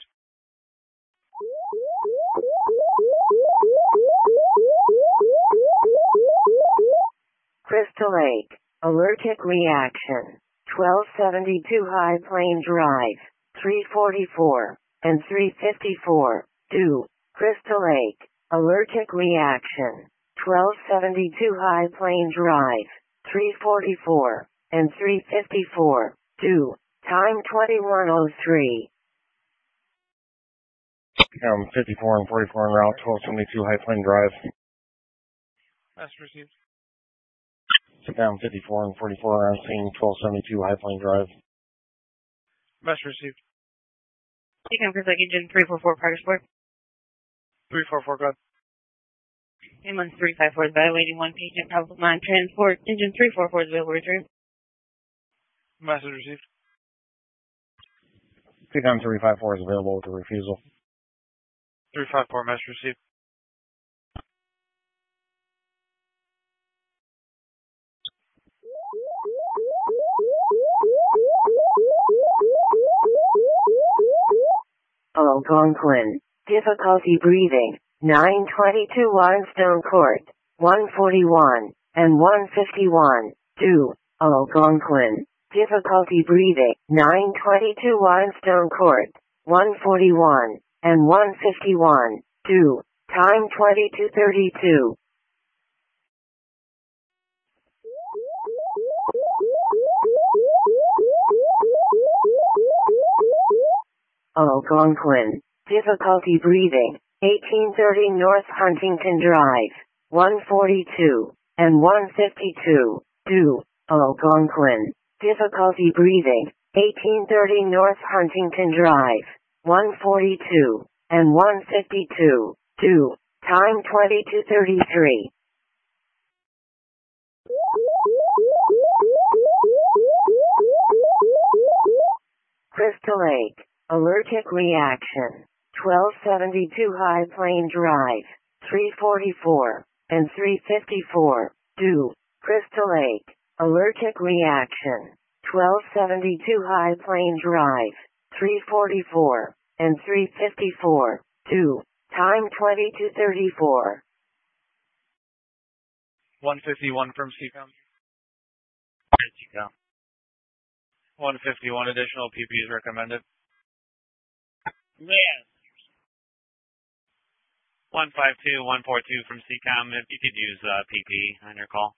Crystal Lake, allergic reaction, twelve seventy-two High Plain Drive, three forty-four, and three fifty-four, two, Crystal Lake, allergic reaction, twelve seventy-two High Plain Drive, three forty-four, and three fifty-four, two, time twenty-one oh three. Um, fifty-four and forty-four en route, twelve seventy-two High Plain Drive. Message received. COM fifty-four and forty-four on scene, twelve seventy-two High Plain Drive. Message received. C COM Chris Lake, Engine three four four, Parker Sport. three four four, go ahead. Ambulance three five four is evaluating one patient, probable line transport. Engine three four four is available return. Message received. C COM three five four is available with a refusal. three five four, message received. Algonquin, difficulty breathing, nine twenty-two Limestone Court, one forty-one, and one fifty-one, two, Algonquin, difficulty breathing, nine twenty-two Limestone Court, one forty-one, and one fifty-one, two, time twenty-two thirty-two. Algonquin, difficulty breathing, eighteen thirty North Huntington Drive, one forty-two, and one fifty-two, two, Algonquin, difficulty breathing, eighteen thirty North Huntington Drive, one forty-two, and one fifty-two, two, time twenty-two thirty-three. Crystal Lake, allergic reaction, twelve seventy-two High Plain Drive, three forty-four, and three fifty-four, two, Crystal Lake, allergic reaction, twelve seventy-two High Plain Drive, three forty-four, and three fifty-four, two, time twenty-two thirty-four. one fifty-one from C COM. C COM. one fifty-one, additional P P is recommended. Yes. one five two, one four two from C COM, if you could use uh, P P on your call.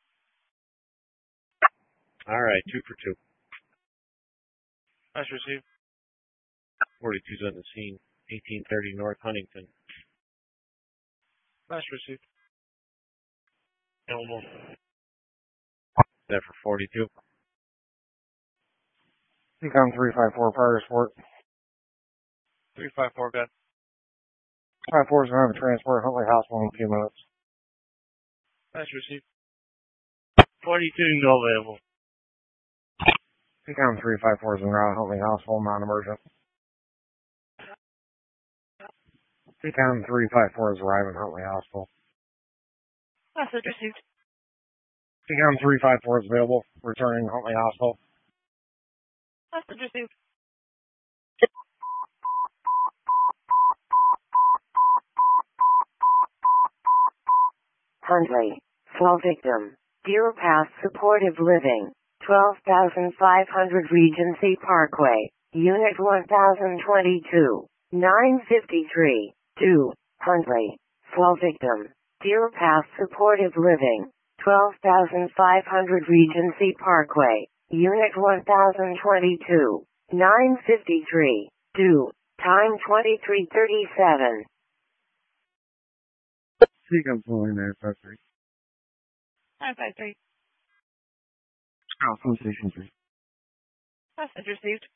All right, two for two. Message received. forty-two's on the scene, eighteen thirty North Huntington. Message received. Elmo. That for forty-two. C COM three five four, Parker Sport. three five four, good. five four is going to have a transport, Huntley Hospital in a few minutes. Message received. twenty-two, no available. Become three five four is en route, Huntley Hospital, non-emergent. Become three five four is arriving, Huntley Hospital. Message received. Become three five four is available, returning Huntley Hospital. Message received. Huntley. Fall victim. Deer Pass Supportive Living. twelve thousand five hundred Regency Parkway. Unit one thousand twenty-two. nine fifty-three. two. Huntley. Fall victim. Deer Pass Supportive Living. twelve thousand five hundred Regency Parkway. Unit one thousand twenty-two. nine fifty-three. two. Time twenty-three thirty-seven. Sequence moving there, five three. nine five three. Alpha Station three. Message received.